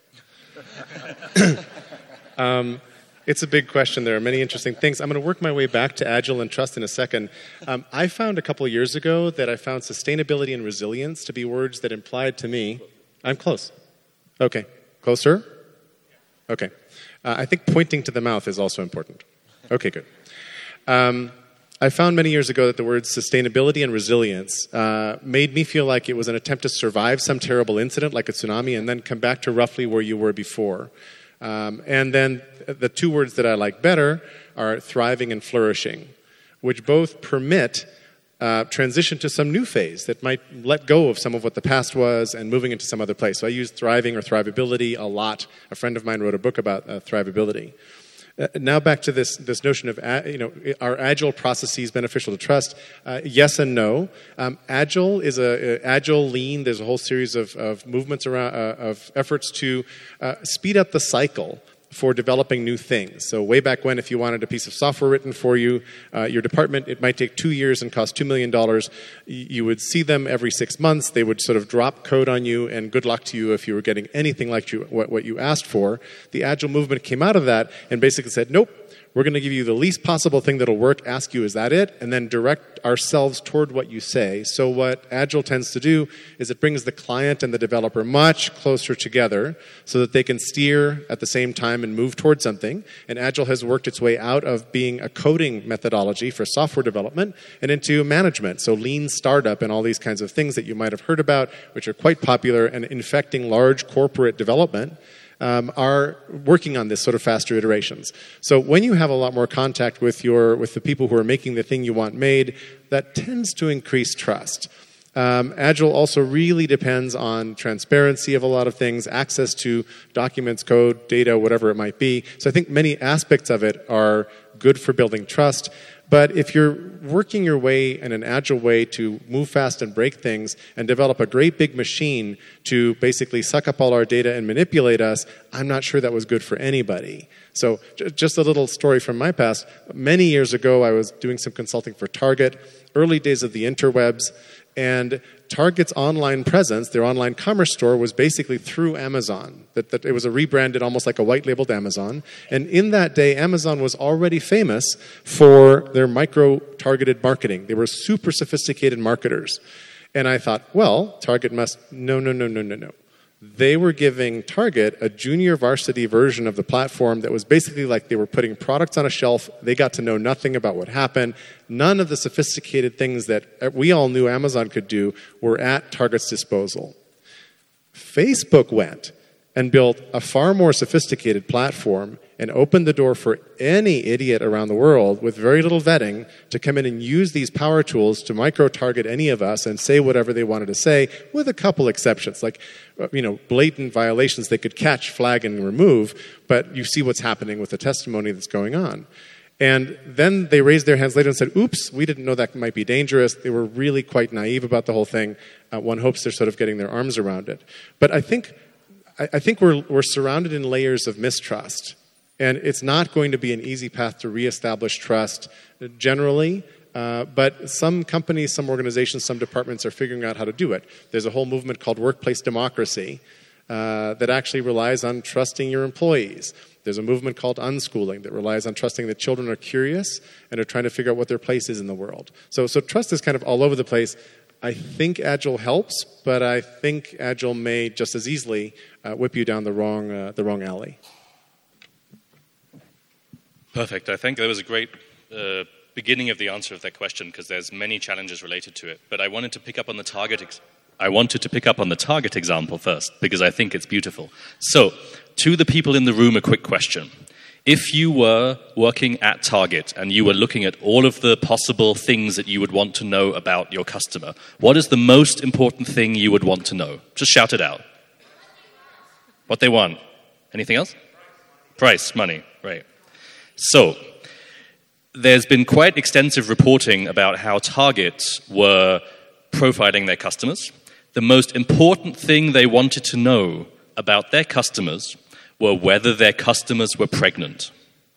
um, It's a big question. There are many interesting things. I'm going to work my way back to Agile and trust in a second. Um, I found a couple of years ago that I found sustainability and resilience to be words that implied to me... I'm close. Okay. Closer? Okay. Uh, I think pointing to the mouth is also important. Okay, good. Um, I found many years ago that the words sustainability and resilience uh, made me feel like it was an attempt to survive some terrible incident like a tsunami and then come back to roughly where you were before. Um, and then the two words that I like better are thriving and flourishing, which both permit uh, transition to some new phase that might let go of some of what the past was and moving into some other place. So I use thriving or thrivability a lot. A friend of mine wrote a book about uh, thrivability. Uh, now back to this this notion of, uh, you know, are agile processes beneficial to trust? Uh, yes and no. Um, agile is a, uh, agile, lean. There's a whole series of, of movements around, uh, of efforts to uh, speed up the cycle for developing new things. So way back when, if you wanted a piece of software written for you, uh, your department, it might take two years and cost two million dollars. You would see them every six months. They would sort of drop code on you, and good luck to you if you were getting anything like you, what, what you asked for. The Agile movement came out of that and basically said, nope, we're going to give you the least possible thing that'll work, ask you, is that it? And then direct ourselves toward what you say. So what Agile tends to do is it brings the client and the developer much closer together so that they can steer at the same time and move towards something. And Agile has worked its way out of being a coding methodology for software development and into management. So lean startup and all these kinds of things that you might have heard about, which are quite popular and infecting large corporate development. Um, are working on this sort of faster iterations. So when you have a lot more contact with your with the people who are making the thing you want made, that tends to increase trust. Um, Agile also really depends on transparency of a lot of things, access to documents, code, data, whatever it might be. So I think many aspects of it are good for building trust. But if you're working your way in an agile way to move fast and break things and develop a great big machine to basically suck up all our data and manipulate us, I'm not sure that was good for anybody. So j- just a little story from my past. Many years ago, I was doing some consulting for Target, early days of the interwebs, and Target's online presence, their online commerce store, was basically through Amazon. That, that it was a rebranded, almost like a white-labeled Amazon. And in that day, Amazon was already famous for their micro-targeted marketing. They were super sophisticated marketers. And I thought, well, Target must... No, no, no, no, no, no. They were giving Target a junior varsity version of the platform that was basically like they were putting products on a shelf. They got to know nothing about what happened. None of the sophisticated things that we all knew Amazon could do were at Target's disposal. Facebook went and built a far more sophisticated platform and opened the door for any idiot around the world with very little vetting to come in and use these power tools to micro-target any of us and say whatever they wanted to say, with a couple exceptions, like, you know, blatant violations they could catch, flag, and remove, but you see what's happening with the testimony that's going on. And then they raised their hands later and said, oops, we didn't know that might be dangerous. They were really quite naive about the whole thing. Uh, one hopes they're sort of getting their arms around it. But I think, I, I think we're, we're surrounded in layers of mistrust. And it's not going to be an easy path to reestablish trust generally, uh, but some companies, some organizations, some departments are figuring out how to do it. There's a whole movement called workplace democracy uh, that actually relies on trusting your employees. There's a movement called unschooling that relies on trusting that children are curious and are trying to figure out what their place is in the world. So, so trust is kind of all over the place. I think Agile helps, but I think Agile may just as easily uh, whip you down the wrong, uh, the wrong alley. Perfect. I think that was a great uh, beginning of the answer of that question because there's many challenges related to it. But I wanted to pick up on the target. Ex- I wanted to pick up on the target example first because I think it's beautiful. So, to the people in the room, a quick question: if you were working at Target and you were looking at all of the possible things that you would want to know about your customer, what is the most important thing you would want to know? Just shout it out. What they want. Anything else? Price, money, right. So, there's been quite extensive reporting about how Target were profiling their customers. The most important thing they wanted to know about their customers were whether their customers were pregnant.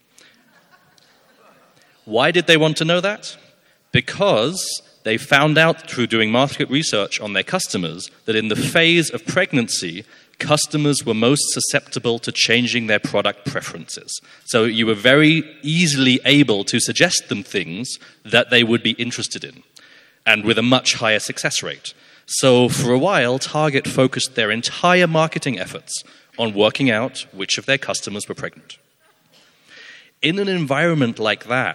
Why did they want to know that? Because they found out through doing market research on their customers that in the phase of pregnancy, customers were most susceptible to changing their product preferences. So you were very easily able to suggest them things that they would be interested in, and with a much higher success rate. So for a while, Target focused their entire marketing efforts on working out which of their customers were pregnant. In an environment like that,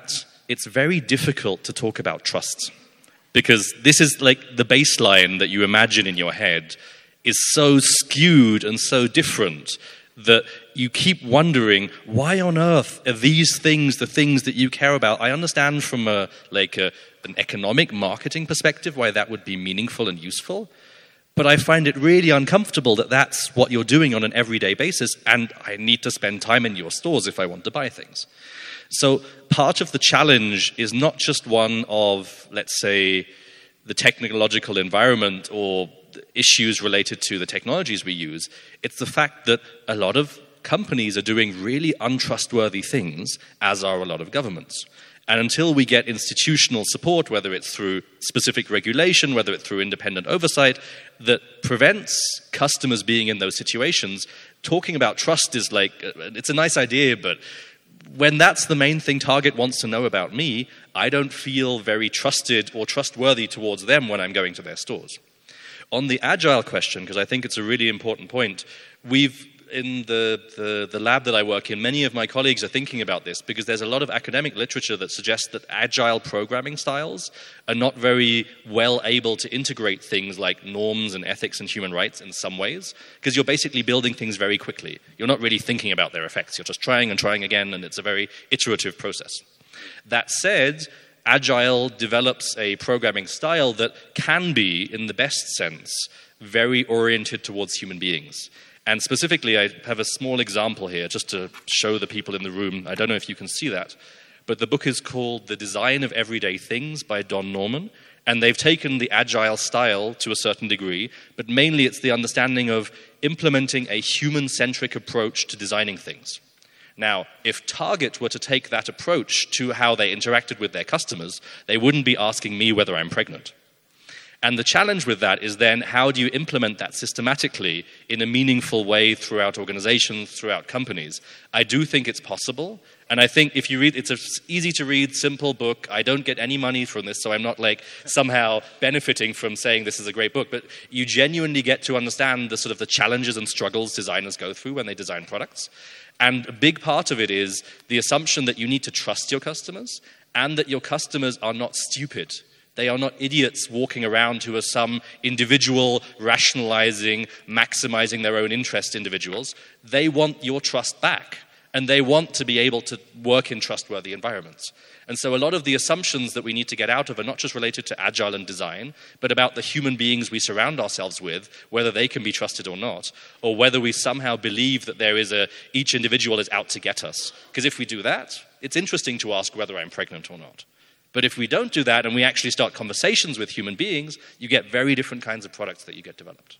it's very difficult to talk about trust. Because this is like the baseline that you imagine in your head is so skewed and so different that you keep wondering, why on earth are these things the things that you care about? I understand from a, like a, an economic marketing perspective why that would be meaningful and useful, but I find it really uncomfortable that that's what you're doing on an everyday basis, and I need to spend time in your stores if I want to buy things. So part of the challenge is not just one of, let's say, the technological environment or issues related to the technologies we use. It's the fact that a lot of companies are doing really untrustworthy things, as are a lot of governments. And until we get institutional support, whether it's through specific regulation, whether it's through independent oversight, that prevents customers being in those situations, talking about trust is like, it's a nice idea, but when that's the main thing Target wants to know about me, I don't feel very trusted or trustworthy towards them when I'm going to their stores. On the agile question, because I think it's a really important point, we've, in the, the, the lab that I work in, many of my colleagues are thinking about this because there's a lot of academic literature that suggests that agile programming styles are not very well able to integrate things like norms and ethics and human rights in some ways, because you're basically building things very quickly. You're not really thinking about their effects. You're just trying and trying again, and it's a very iterative process. That said, Agile develops a programming style that can be, in the best sense, very oriented towards human beings. And specifically, I have a small example here just to show the people in the room. I don't know if you can see that, but the book is called The Design of Everyday Things by Don Norman, and they've taken the agile style to a certain degree, but mainly it's the understanding of implementing a human-centric approach to designing things. Now, if Target were to take that approach to how they interacted with their customers, they wouldn't be asking me whether I'm pregnant. And the challenge with that is then, how do you implement that systematically in a meaningful way throughout organizations, throughout companies? I do think it's possible. And I think if you read, it's an easy to read, simple book. I don't get any money from this, so I'm not like somehow benefiting from saying this is a great book. But you genuinely get to understand the sort of the challenges and struggles designers go through when they design products. And a big part of it is the assumption that you need to trust your customers and that your customers are not stupid. They are not idiots walking around who are some individual rationalizing, maximizing their own interest individuals. They want your trust back, and they want to be able to work in trustworthy environments. And so a lot of the assumptions that we need to get out of are not just related to agile and design, but about the human beings we surround ourselves with, whether they can be trusted or not, or whether we somehow believe that there is a, each individual is out to get us. Because if we do that, it's interesting to ask whether I'm pregnant or not. But if we don't do that and we actually start conversations with human beings, you get very different kinds of products that you get developed.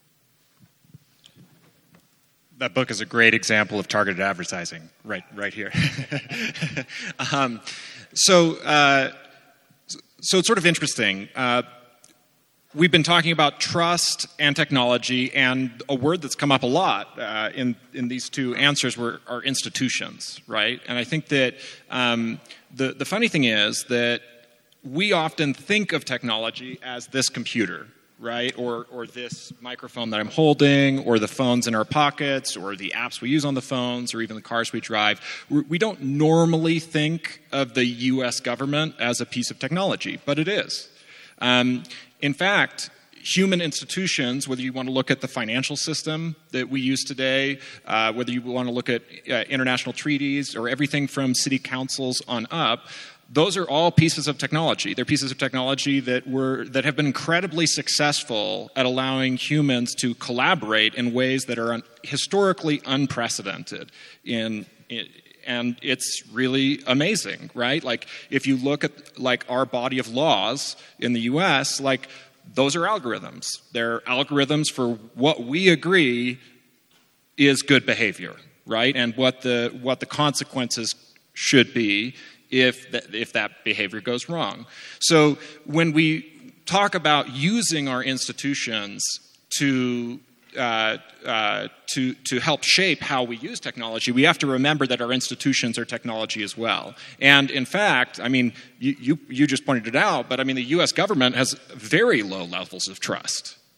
That book is a great example of targeted advertising, right, right here. um, so, uh, so it's sort of interesting. Uh, we've been talking about trust and technology, and a word that's come up a lot uh, in in these two answers were are institutions, right? And I think that um, the the funny thing is that we often think of technology as this computer, right? Or or this microphone that I'm holding, or the phones in our pockets, or the apps we use on the phones, or even the cars we drive. We don't normally think of the U S government as a piece of technology, but it is. Um, in fact, human institutions, whether you want to look at the financial system that we use today, uh, whether you want to look at uh, international treaties, or everything from city councils on up, those are all pieces of technology. They're pieces of technology that were that have been incredibly successful at allowing humans to collaborate in ways that are un- historically unprecedented. In, in and it's really amazing, right? Like if you look at like our body of laws in the U S, like those are algorithms. They're algorithms for what we agree is good behavior, right? And what the what the consequences should be if that, if that behavior goes wrong. So when we talk about using our institutions to uh, uh, to to help shape how we use technology, we have to remember that our institutions are technology as well. And in fact, I mean, you you, you just pointed it out, but I mean, the U S government has very low levels of trust.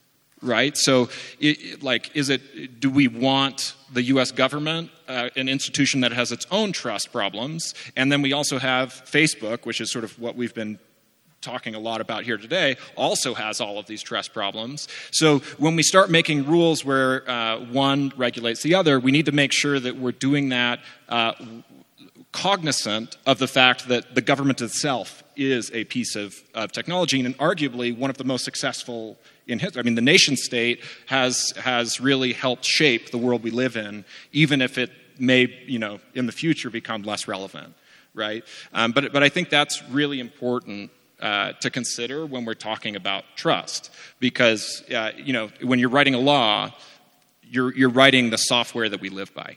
right? So, it, it, like, is it, do we want the U S government, uh, an institution that has its own trust problems, and then we also have Facebook, which is sort of what we've been talking a lot about here today, also has all of these trust problems. So when we start making rules where uh, one regulates the other, we need to make sure that we're doing that uh, cognizant of the fact that the government itself is a piece of, of technology, and arguably one of the most successful in history. I mean, the nation state has has really helped shape the world we live in, even if it may, you know, in the future become less relevant, right? Um, but but I think that's really important uh, to consider when we're talking about trust, because uh, you know, when you're writing a law, you're you're writing the software that we live by.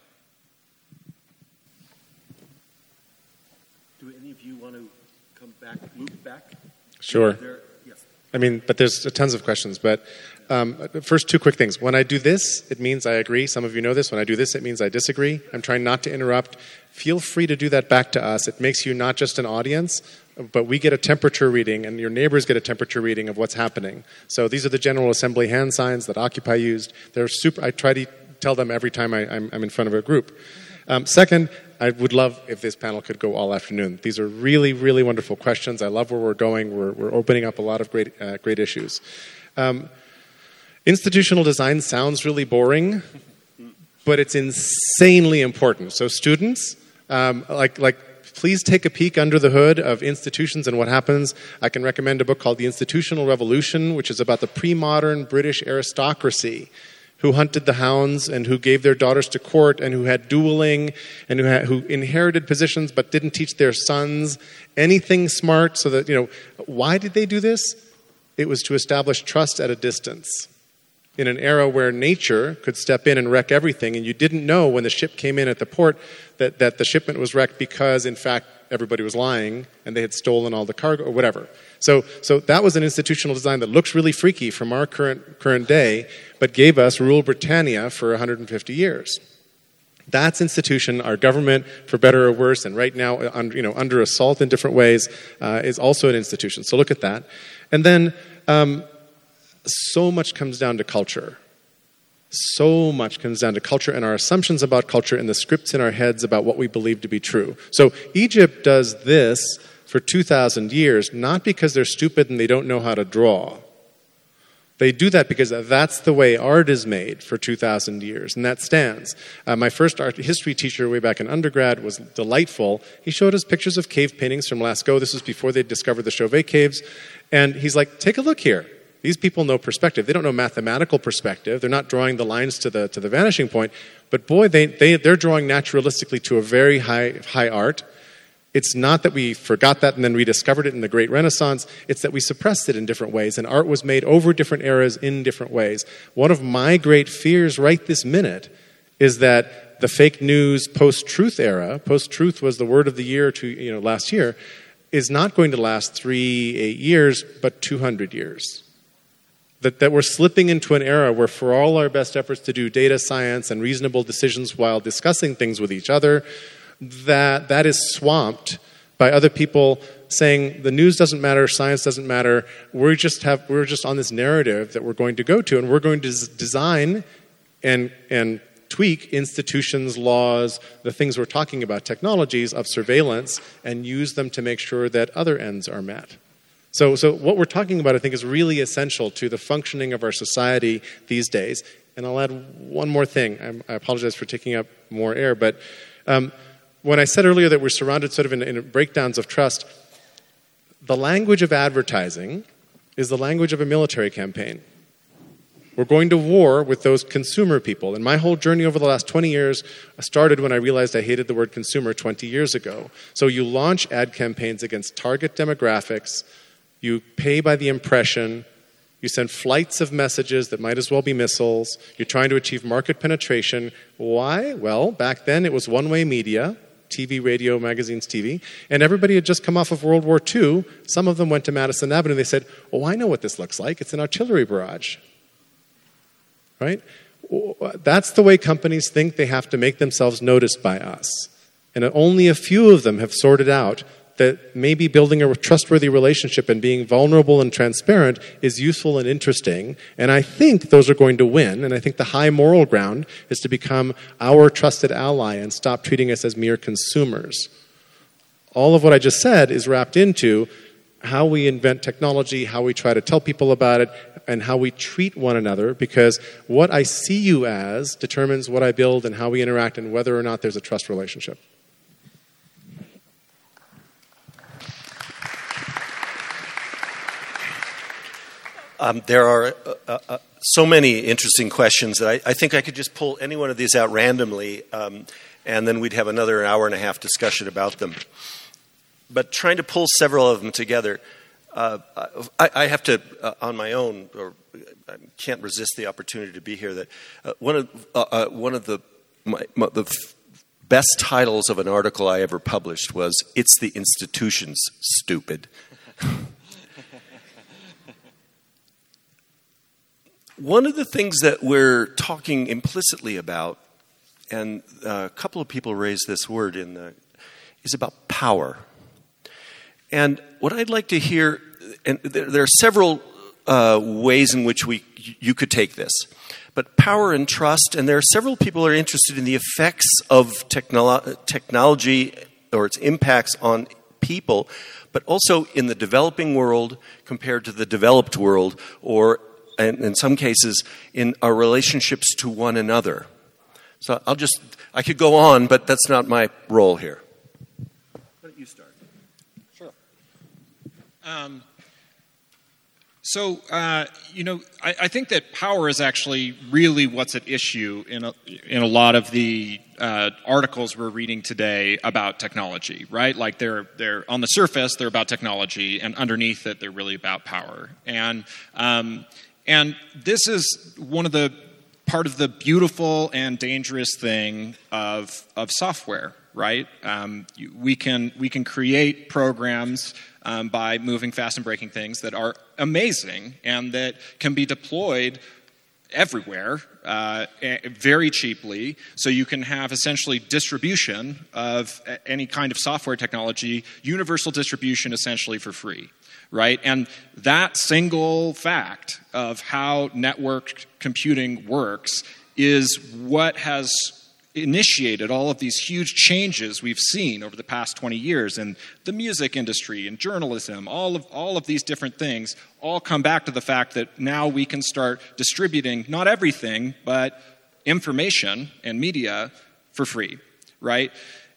Do any of you want to come back, move back? Sure. There, yes. I mean, but there's tons of questions. But um, first, two quick things. When I do this, it means I agree. Some of you know this. When I do this, it means I disagree. I'm trying not to interrupt. Feel free to do that back to us. It makes you not just an audience, but we get a temperature reading, and your neighbors get a temperature reading of what's happening. So these are the General Assembly hand signs that Occupy used. They're super. I try to tell them every time I, I'm, I'm in front of a group. Um, second, I would love if this panel could go all afternoon. These are really, really wonderful questions. I love where we're going. We're, we're opening up a lot of great, uh, great issues. Um, institutional design sounds really boring, but it's insanely important. So students, um, like, like, please take a peek under the hood of institutions and what happens. I can recommend a book called The Institutional Revolution, which is about the pre-modern British aristocracy who hunted the hounds and who gave their daughters to court and who had dueling and who, had, who inherited positions but didn't teach their sons anything smart. So that, you know, why did they do this? It was to establish trust at a distance in an era where nature could step in and wreck everything, and you didn't know when the ship came in at the port that, that the shipment was wrecked because, in fact, everybody was lying and they had stolen all the cargo or whatever. So, so that was an institutional design that looks really freaky from our current current day, but gave us Rule Britannia for one hundred fifty years. That's institution. Our government, for better or worse, and right now, you know, under assault in different ways, uh, is also an institution. So look at that. And then um, so much comes down to culture. So much comes down to culture and our assumptions about culture and the scripts in our heads about what we believe to be true. So Egypt does this for two thousand years, not because they're stupid and they don't know how to draw. They do that because that's the way art is made for two thousand years, and that stands. Uh, my first art history teacher way back in undergrad was delightful. He showed us pictures of cave paintings from Lascaux. This was before they discovered the Chauvet caves. And he's like, take a look here. These people know perspective. They don't know mathematical perspective. They're not drawing the lines to the to the vanishing point. But boy, they, they, they're drawing naturalistically to a very high high art. It's not that we forgot that and then rediscovered it in the Great Renaissance. It's that we suppressed it in different ways, and art was made over different eras in different ways. One of my great fears right this minute is that the fake news post-truth era, post-truth was the word of the year to, you know, last year, is not going to last three, eight years, but two hundred years. That, that we're slipping into an era where for all our best efforts to do data science and reasonable decisions while discussing things with each other, that that is swamped by other people saying the news doesn't matter, science doesn't matter. We're just have we're just on this narrative that we're going to go to, and we're going to z- design and and tweak institutions, laws, the things we're talking about, technologies of surveillance, and use them to make sure that other ends are met. So, so what we're talking about, I think, is really essential to the functioning of our society these days. And I'll add one more thing. I'm, I apologize for taking up more air, but um, when I said earlier that we're surrounded sort of in, in breakdowns of trust, the language of advertising is the language of a military campaign. We're going to war with those consumer people. And my whole journey over the last twenty years started when I realized I hated the word consumer twenty years ago. So you launch ad campaigns against target demographics. You pay by the impression. You send flights of messages that might as well be missiles. You're trying to achieve market penetration. Why? Well, back then it was one-way media, T V, radio, magazines, T V, and everybody had just come off of World War Two. Some of them went to Madison Avenue. They said, oh, I know what this looks like. It's an artillery barrage. Right? That's the way companies think they have to make themselves noticed by us. And only a few of them have sorted out that maybe building a trustworthy relationship and being vulnerable and transparent is useful and interesting. And I think those are going to win. And I think the high moral ground is to become our trusted ally and stop treating us as mere consumers. All of what I just said is wrapped into how we invent technology, how we try to tell people about it, and how we treat one another, because what I see you as determines what I build and how we interact and whether or not there's a trust relationship. Um, there are uh, uh, so many interesting questions that I, I think I could just pull any one of these out randomly, um, and then we'd have another hour and a half discussion about them. But trying to pull several of them together, uh, I, I have to, uh, on my own, or I can't resist the opportunity to be here, that uh, one of uh, uh, one of the my, my, the f- best titles of an article I ever published was "It's the Institutions, Stupid." One of the things that we're talking implicitly about, and a couple of people raised this word in the, is about power. And what I'd like to hear, and there, there are several uh, ways in which we you could take this, but power and trust, and there are several people who are interested in the effects of technolo- technology or its impacts on people, but also in the developing world compared to the developed world, or and in some cases, in our relationships to one another. So I'll just, I could go on, but that's not my role here. Why don't you start? Sure. Um, so, uh, you know, I, I think that power is actually really what's at issue in a, in a lot of the uh, articles we're reading today about technology, right? Like they're they're on the surface, they're about technology, and underneath it, they're really about power. And um, And this is one of the part of the beautiful and dangerous thing of of software, right? Um, you, we can we can create programs um, by moving fast and breaking things that are amazing and that can be deployed everywhere uh, very cheaply. So you can have essentially distribution of any kind of software technology, universal distribution essentially for free. Right? And that single fact of how network computing works is what has initiated all of these huge changes we've seen over the past twenty years in the music industry and journalism. All of all of these different things all come back to the fact that now we can start distributing not everything, but information and media for free, right?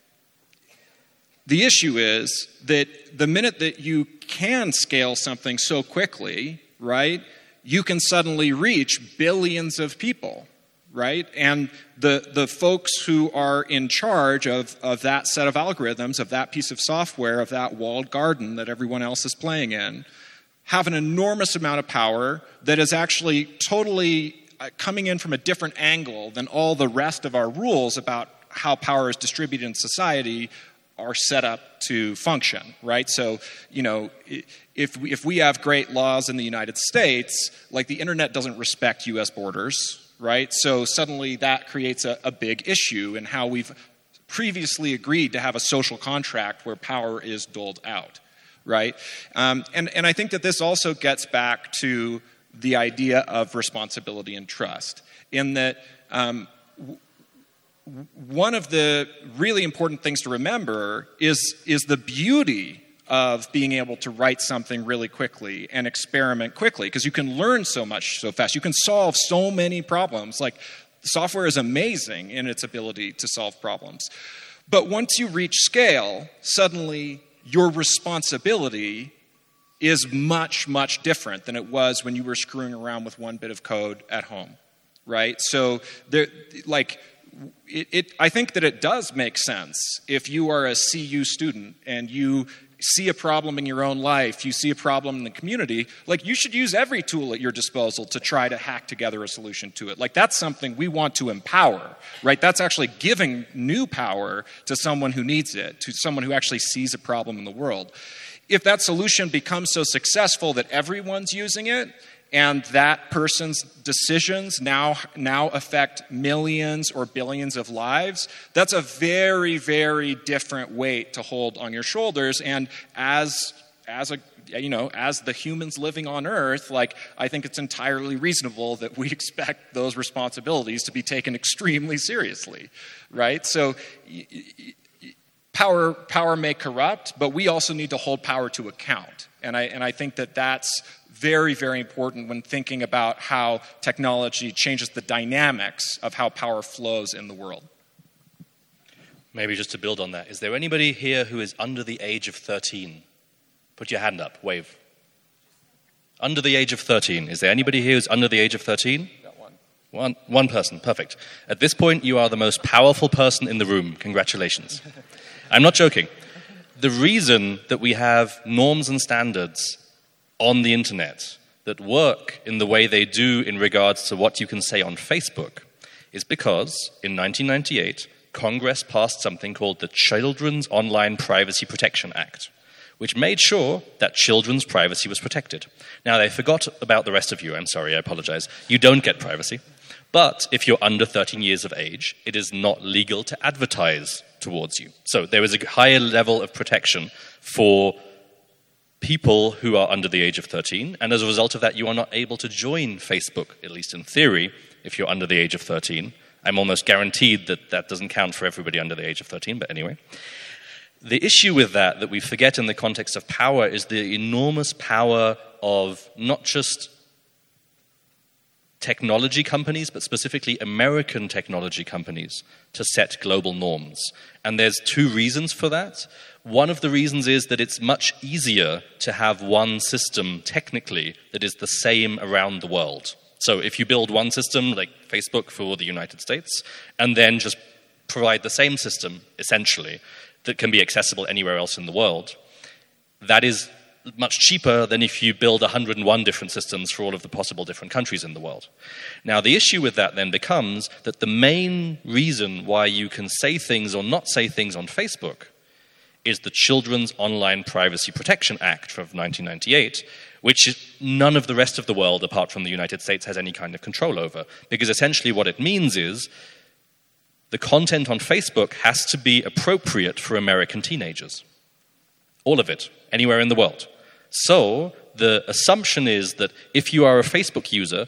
The issue is that the minute that you can scale something so quickly, right, you can suddenly reach billions of people, right? And the the folks who are in charge of, of that set of algorithms, of that piece of software, of that walled garden that everyone else is playing in, have an enormous amount of power that is actually totally coming in from a different angle than all the rest of our rules about how power is distributed in society are set up to function, right? So, you know, if we, if we have great laws in the United States, like the internet doesn't respect U S borders, right? So suddenly that creates a, a big issue in how we've previously agreed to have a social contract where power is doled out, right? Um, and, and I think that this also gets back to the idea of responsibility and trust, in that um, one of the really important things to remember is, is the beauty of being able to write something really quickly and experiment quickly, because you can learn so much so fast. You can solve so many problems. Like, software is amazing in its ability to solve problems. But once you reach scale, suddenly your responsibility is much, much different than it was when you were screwing around with one bit of code at home, right? So, there, like... It, it, I think that it does make sense if you are a C U student and you see a problem in your own life, you see a problem in the community, like you should use every tool at your disposal to try to hack together a solution to it. Like that's something we want to empower, right? That's actually giving new power to someone who needs it, to someone who actually sees a problem in the world. if that solution becomes so successful that everyone's using it, and that person's decisions now, now affect millions or billions of lives, that's a very, very different weight to hold on your shoulders. And as, as a, you know, as the humans living on Earth, like, I think it's entirely reasonable that we expect those responsibilities to be taken extremely seriously, right? So y- y- power, power may corrupt, but we also need to hold power to account. And I, and I think that that's very, very important when thinking about how technology changes the dynamics of how power flows in the world. Maybe just to build on that, is there anybody here who is under the age of thirteen? Put your hand up, wave. Under the age of thirteen. Is there anybody here who's under the age of thirteen? Got one. One, one person, perfect. At this point, you are the most powerful person in the room. Congratulations. I'm not joking. The reason that we have norms and standards on the internet that work in the way they do in regards to what you can say on Facebook is because in nineteen ninety-eight, Congress passed something called the Children's Online Privacy Protection Act, which made sure that children's privacy was protected. Now, they forgot about the rest of you. I'm sorry, I apologize. You don't get privacy. But if you're under thirteen years of age, it is not legal to advertise towards you. So there is a higher level of protection for people who are under the age of thirteen, and as a result of that, you are not able to join Facebook, at least in theory, if you're under the age of thirteen. I'm almost guaranteed that that doesn't count for everybody under the age of thirteen, but anyway. The issue with that, that we forget in the context of power, is the enormous power of not just technology companies, but specifically American technology companies, to set global norms. And there's two reasons for that. One of the reasons is that it's much easier to have one system, technically, that is the same around the world. So if you build one system, like Facebook for the United States, and then just provide the same system, essentially, that can be accessible anywhere else in the world, that is much cheaper than if you build one hundred one different systems for all of the possible different countries in the world. Now, the issue with that then becomes that the main reason why you can say things or not say things on Facebook is the Children's Online Privacy Protection Act of nineteen ninety-eight, which none of the rest of the world, apart from the United States, has any kind of control over. Because essentially what it means is the content on Facebook has to be appropriate for American teenagers. All of it, anywhere in the world. So the assumption is that if you are a Facebook user,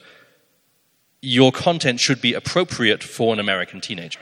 your content should be appropriate for an American teenager.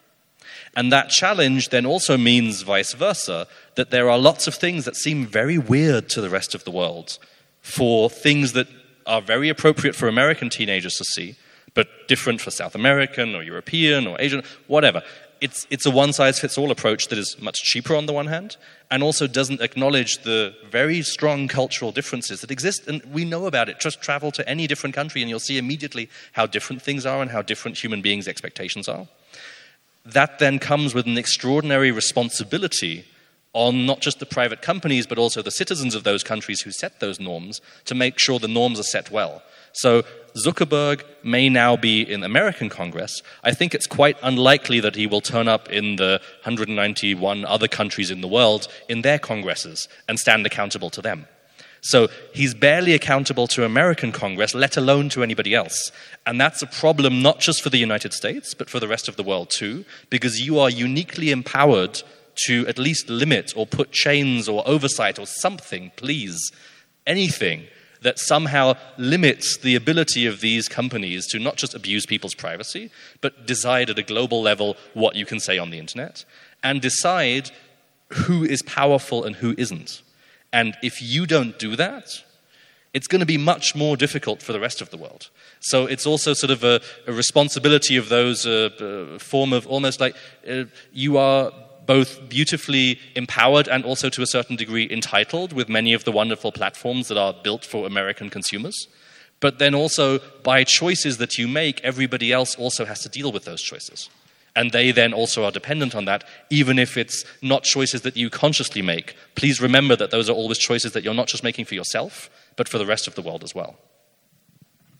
And that challenge then also means vice versa, that there are lots of things that seem very weird to the rest of the world for things that are very appropriate for American teenagers to see, but different for South American or European or Asian, whatever. It's, it's a one-size-fits-all approach that is much cheaper on the one hand, and also doesn't acknowledge the very strong cultural differences that exist, and we know about it. Just travel to any different country and you'll see immediately how different things are and how different human beings' expectations are. That then comes with an extraordinary responsibility on not just the private companies, but also the citizens of those countries who set those norms to make sure the norms are set well. So Zuckerberg may now be in American Congress. I think it's quite unlikely that he will turn up in the one hundred ninety-one other countries in the world in their congresses and stand accountable to them. So he's barely accountable to American Congress, let alone to anybody else. And that's a problem not just for the United States, but for the rest of the world too, because you are uniquely empowered to at least limit or put chains or oversight or something, please, anything that somehow limits the ability of these companies to not just abuse people's privacy, but decide at a global level what you can say on the internet, and decide who is powerful and who isn't. And if you don't do that, it's going to be much more difficult for the rest of the world. So it's also sort of a, a responsibility of those, uh, uh, form of almost like uh, you are both beautifully empowered and also to a certain degree entitled with many of the wonderful platforms that are built for American consumers. But then also by choices that you make, everybody else also has to deal with those choices. And they then also are dependent on that, even if it's not choices that you consciously make. Please remember that those are always choices that you're not just making for yourself, but for the rest of the world as well.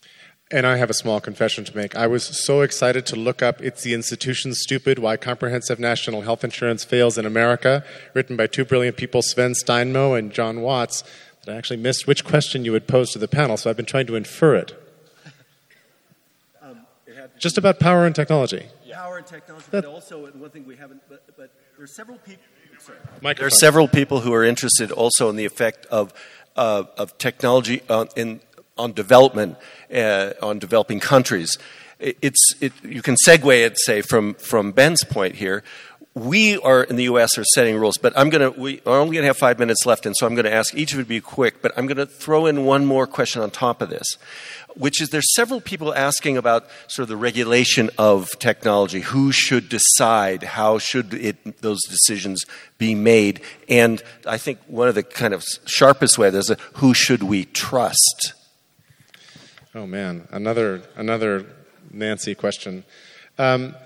And I have a small confession to make. I was so excited to look up It's the Institution Stupid, Why Comprehensive National Health Insurance Fails in America, written by two brilliant people, Sven Steinmo and John Watts, that I actually missed which question you would pose to the panel, so I've been trying to infer it. Um, it had Just about power and technology. Power and technology, that, but also one thing we haven't, but, but there are several people, sorry. Microphone. There are several people who are interested also in the effect of, uh, of technology on, in on development, uh, on developing countries. It, it's, it, you can segue it, say, from, from Ben's point here. We are, in the U S, are setting rules, but I'm going to, we are only going to have five minutes left, and so I'm going to ask each of you to be quick, but I'm going to throw in one more question on top of this, which is there's several people asking about sort of the regulation of technology. Who should decide? How should it, those decisions be made? And I think one of the kind of sharpest ways is a, who should we trust? Oh man, another another Nancy question. Um,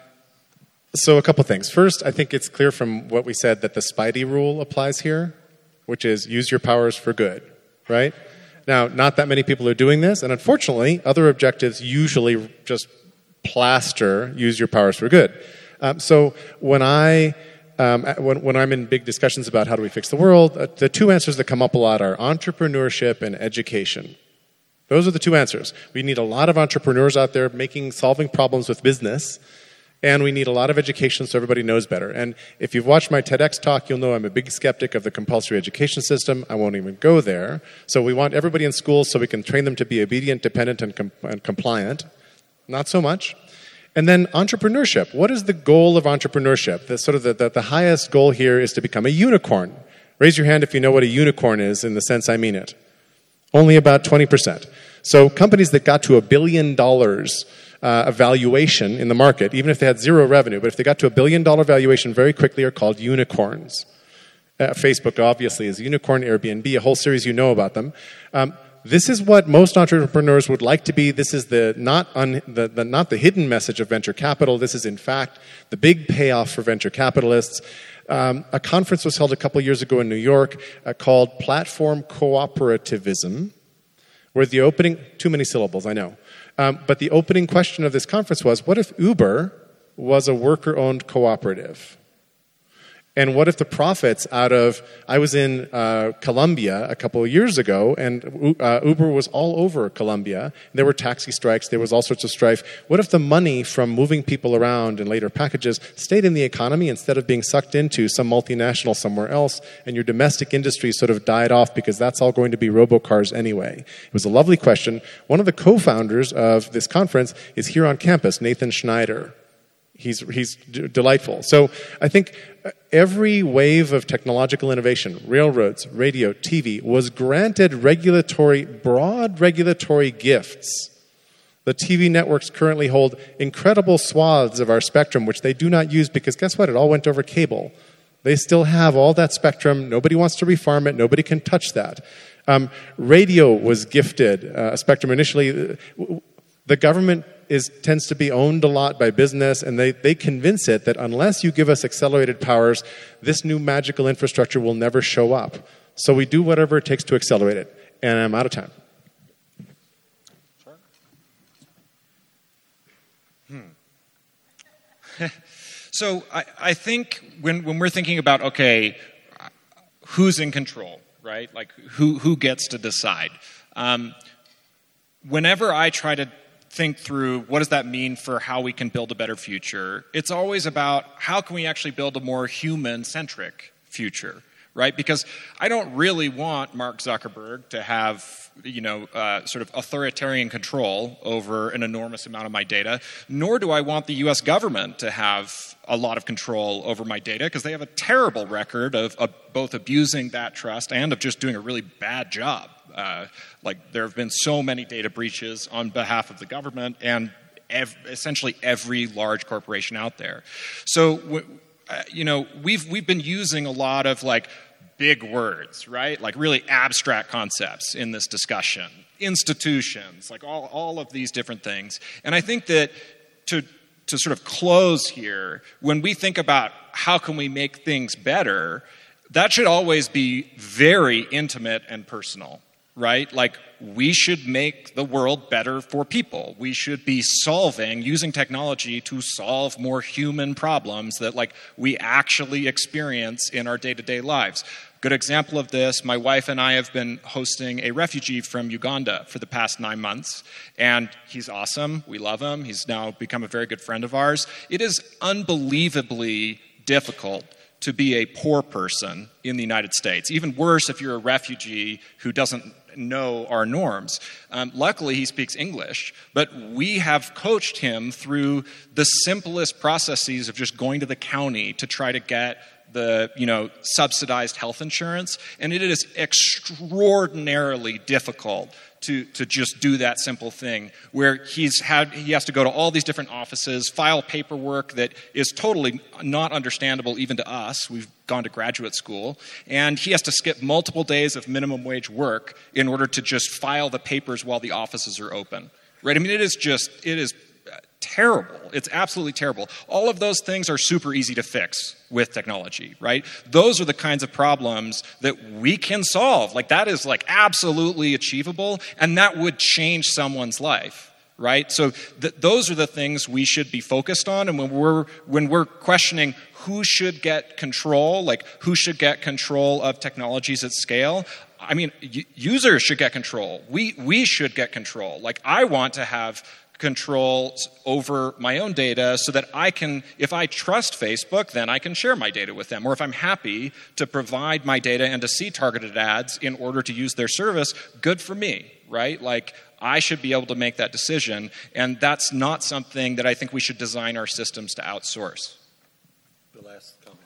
so a couple things. First, I think it's clear from what we said that the Spidey rule applies here, which is use your powers for good, right? Now, not that many people are doing this, and unfortunately, other objectives usually just plaster use your powers for good. Um, so when I um, when, when I'm in big discussions about how do we fix the world, uh, the two answers that come up a lot are entrepreneurship and education. Those are the two answers. We need a lot of entrepreneurs out there making, solving problems with business, and we need a lot of education so everybody knows better. And if you've watched my TEDx talk, you'll know I'm a big skeptic of the compulsory education system. I won't even go there. So we want everybody in schools so we can train them to be obedient, dependent, and, com- and compliant. Not so much. And then entrepreneurship. What is the goal of entrepreneurship? The sort of the, the, the highest goal here is to become a unicorn. Raise your hand if you know what a unicorn is in the sense I mean it. Only about twenty percent. So companies that got to a billion dollars uh, of valuation in the market, even if they had zero revenue, but if they got to a billion dollar valuation very quickly, are called unicorns. Uh, Facebook, obviously, is a unicorn. Airbnb, a whole series you know about them. Um, this is what most entrepreneurs would like to be. This is the not, un, the, the not the hidden message of venture capital. This is, in fact, the big payoff for venture capitalists. Um, a conference was held a couple years ago in New York uh, called Platform Cooperativism, where the opening, too many syllables, I know, um, but the opening question of this conference was, what if Uber was a worker-owned cooperative? And what if the profits out of, I was in uh, Colombia a couple of years ago, and uh, Uber was all over Colombia. There were taxi strikes, there was all sorts of strife. What if the money from moving people around and later packages stayed in the economy instead of being sucked into some multinational somewhere else, and your domestic industry sort of died off because that's all going to be robocars anyway? It was a lovely question. One of the co-founders of this conference is here on campus, Nathan Schneider. He's he's d- delightful. So I think every wave of technological innovation, railroads, radio, T V, was granted regulatory, broad regulatory gifts. The T V networks currently hold incredible swaths of our spectrum, which they do not use because guess what? It all went over cable. They still have all that spectrum. Nobody wants to refarm it. Nobody can touch that. Um, radio was gifted uh, a spectrum initially. The government is tends to be owned a lot by business, and they, they convince it that unless you give us accelerated powers, this new magical infrastructure will never show up. So we do whatever it takes to accelerate it. And I'm out of time. Hmm. So I, I think when, when we're thinking about, okay, who's in control, right? Like who, who gets to decide? Um, whenever I try to think through what does that mean for how we can build a better future, it's always about how can we actually build a more human-centric future, right? Because I don't really want Mark Zuckerberg to have, you know, uh, sort of authoritarian control over an enormous amount of my data, nor do I want the U S government to have a lot of control over my data, because they have a terrible record of, of both abusing that trust and of just doing a really bad job. Uh, like there have been so many data breaches on behalf of the government and ev- essentially every large corporation out there. So, w- uh, you know, we've we've been using a lot of like big words, right? Like really abstract concepts in this discussion, institutions, like all all of these different things. And I think that to to sort of close here, when we think about how can we make things better, that should always be very intimate and personal. right? Like, we should make the world better for people. We should be solving, using technology to solve more human problems that, like, we actually experience in our day-to-day lives. Good example of this, my wife and I have been hosting a refugee from Uganda for the past nine months, and he's awesome. We love him. He's now become a very good friend of ours. It is unbelievably difficult to be a poor person in the United States. Even worse if you're a refugee who doesn't know our norms. Um, luckily, he speaks English, but we have coached him through the simplest processes of just going to the county to try to get the, you know, subsidized health insurance, and it is extraordinarily difficult to to just do that simple thing, where he's had he has to go to all these different offices, file paperwork that is totally not understandable even to us. We've gone to graduate school, and he has to skip multiple days of minimum wage work in order to just file the papers while the offices are open. Right? I mean, it is just it is terrible. It's absolutely terrible. All of those things are super easy to fix with technology, right? Those are the kinds of problems that we can solve. Like, that is like absolutely achievable, and that would change someone's life, right? So th- those are the things we should be focused on. And when we're when we're questioning who should get control, like who should get control of technologies at scale, I mean, y- users should get control. We we should get control. Like, I want to have control over my own data so that I can, if I trust Facebook, then I can share my data with them. Or if I'm happy to provide my data and to see targeted ads in order to use their service, good for me, right? Like, I should be able to make that decision, and that's not something that I think we should design our systems to outsource. The last comment.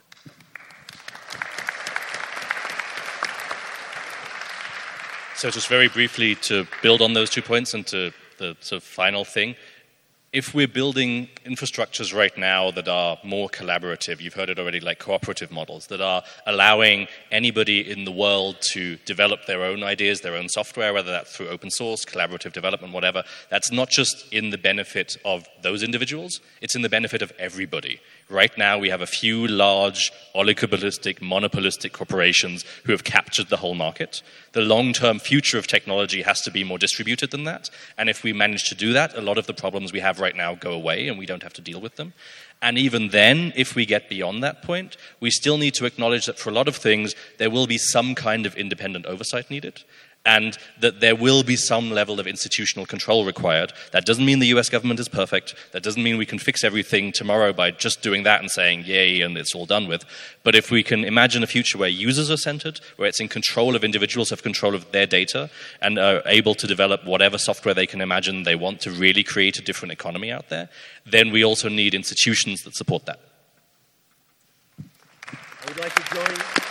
So just very briefly to build on those two points and to the sort of final thing, if we're building infrastructures right now that are more collaborative, you've heard it already, like cooperative models, that are allowing anybody in the world to develop their own ideas, their own software, whether that's through open source, collaborative development, whatever, that's not just in the benefit of those individuals, it's in the benefit of everybody. Right now, we have a few large, oligopolistic, monopolistic corporations who have captured the whole market. The long-term future of technology has to be more distributed than that. And if we manage to do that, a lot of the problems we have right now go away and we don't have to deal with them. And even then, if we get beyond that point, we still need to acknowledge that for a lot of things, there will be some kind of independent oversight needed, and that there will be some level of institutional control required. That doesn't mean the U S government is perfect. That doesn't mean we can fix everything tomorrow by just doing that and saying, yay, and it's all done with. But if we can imagine a future where users are centered, where it's in control of individuals, have control of their data, and are able to develop whatever software they can imagine they want to really create a different economy out there, then we also need institutions that support that. I would like to join...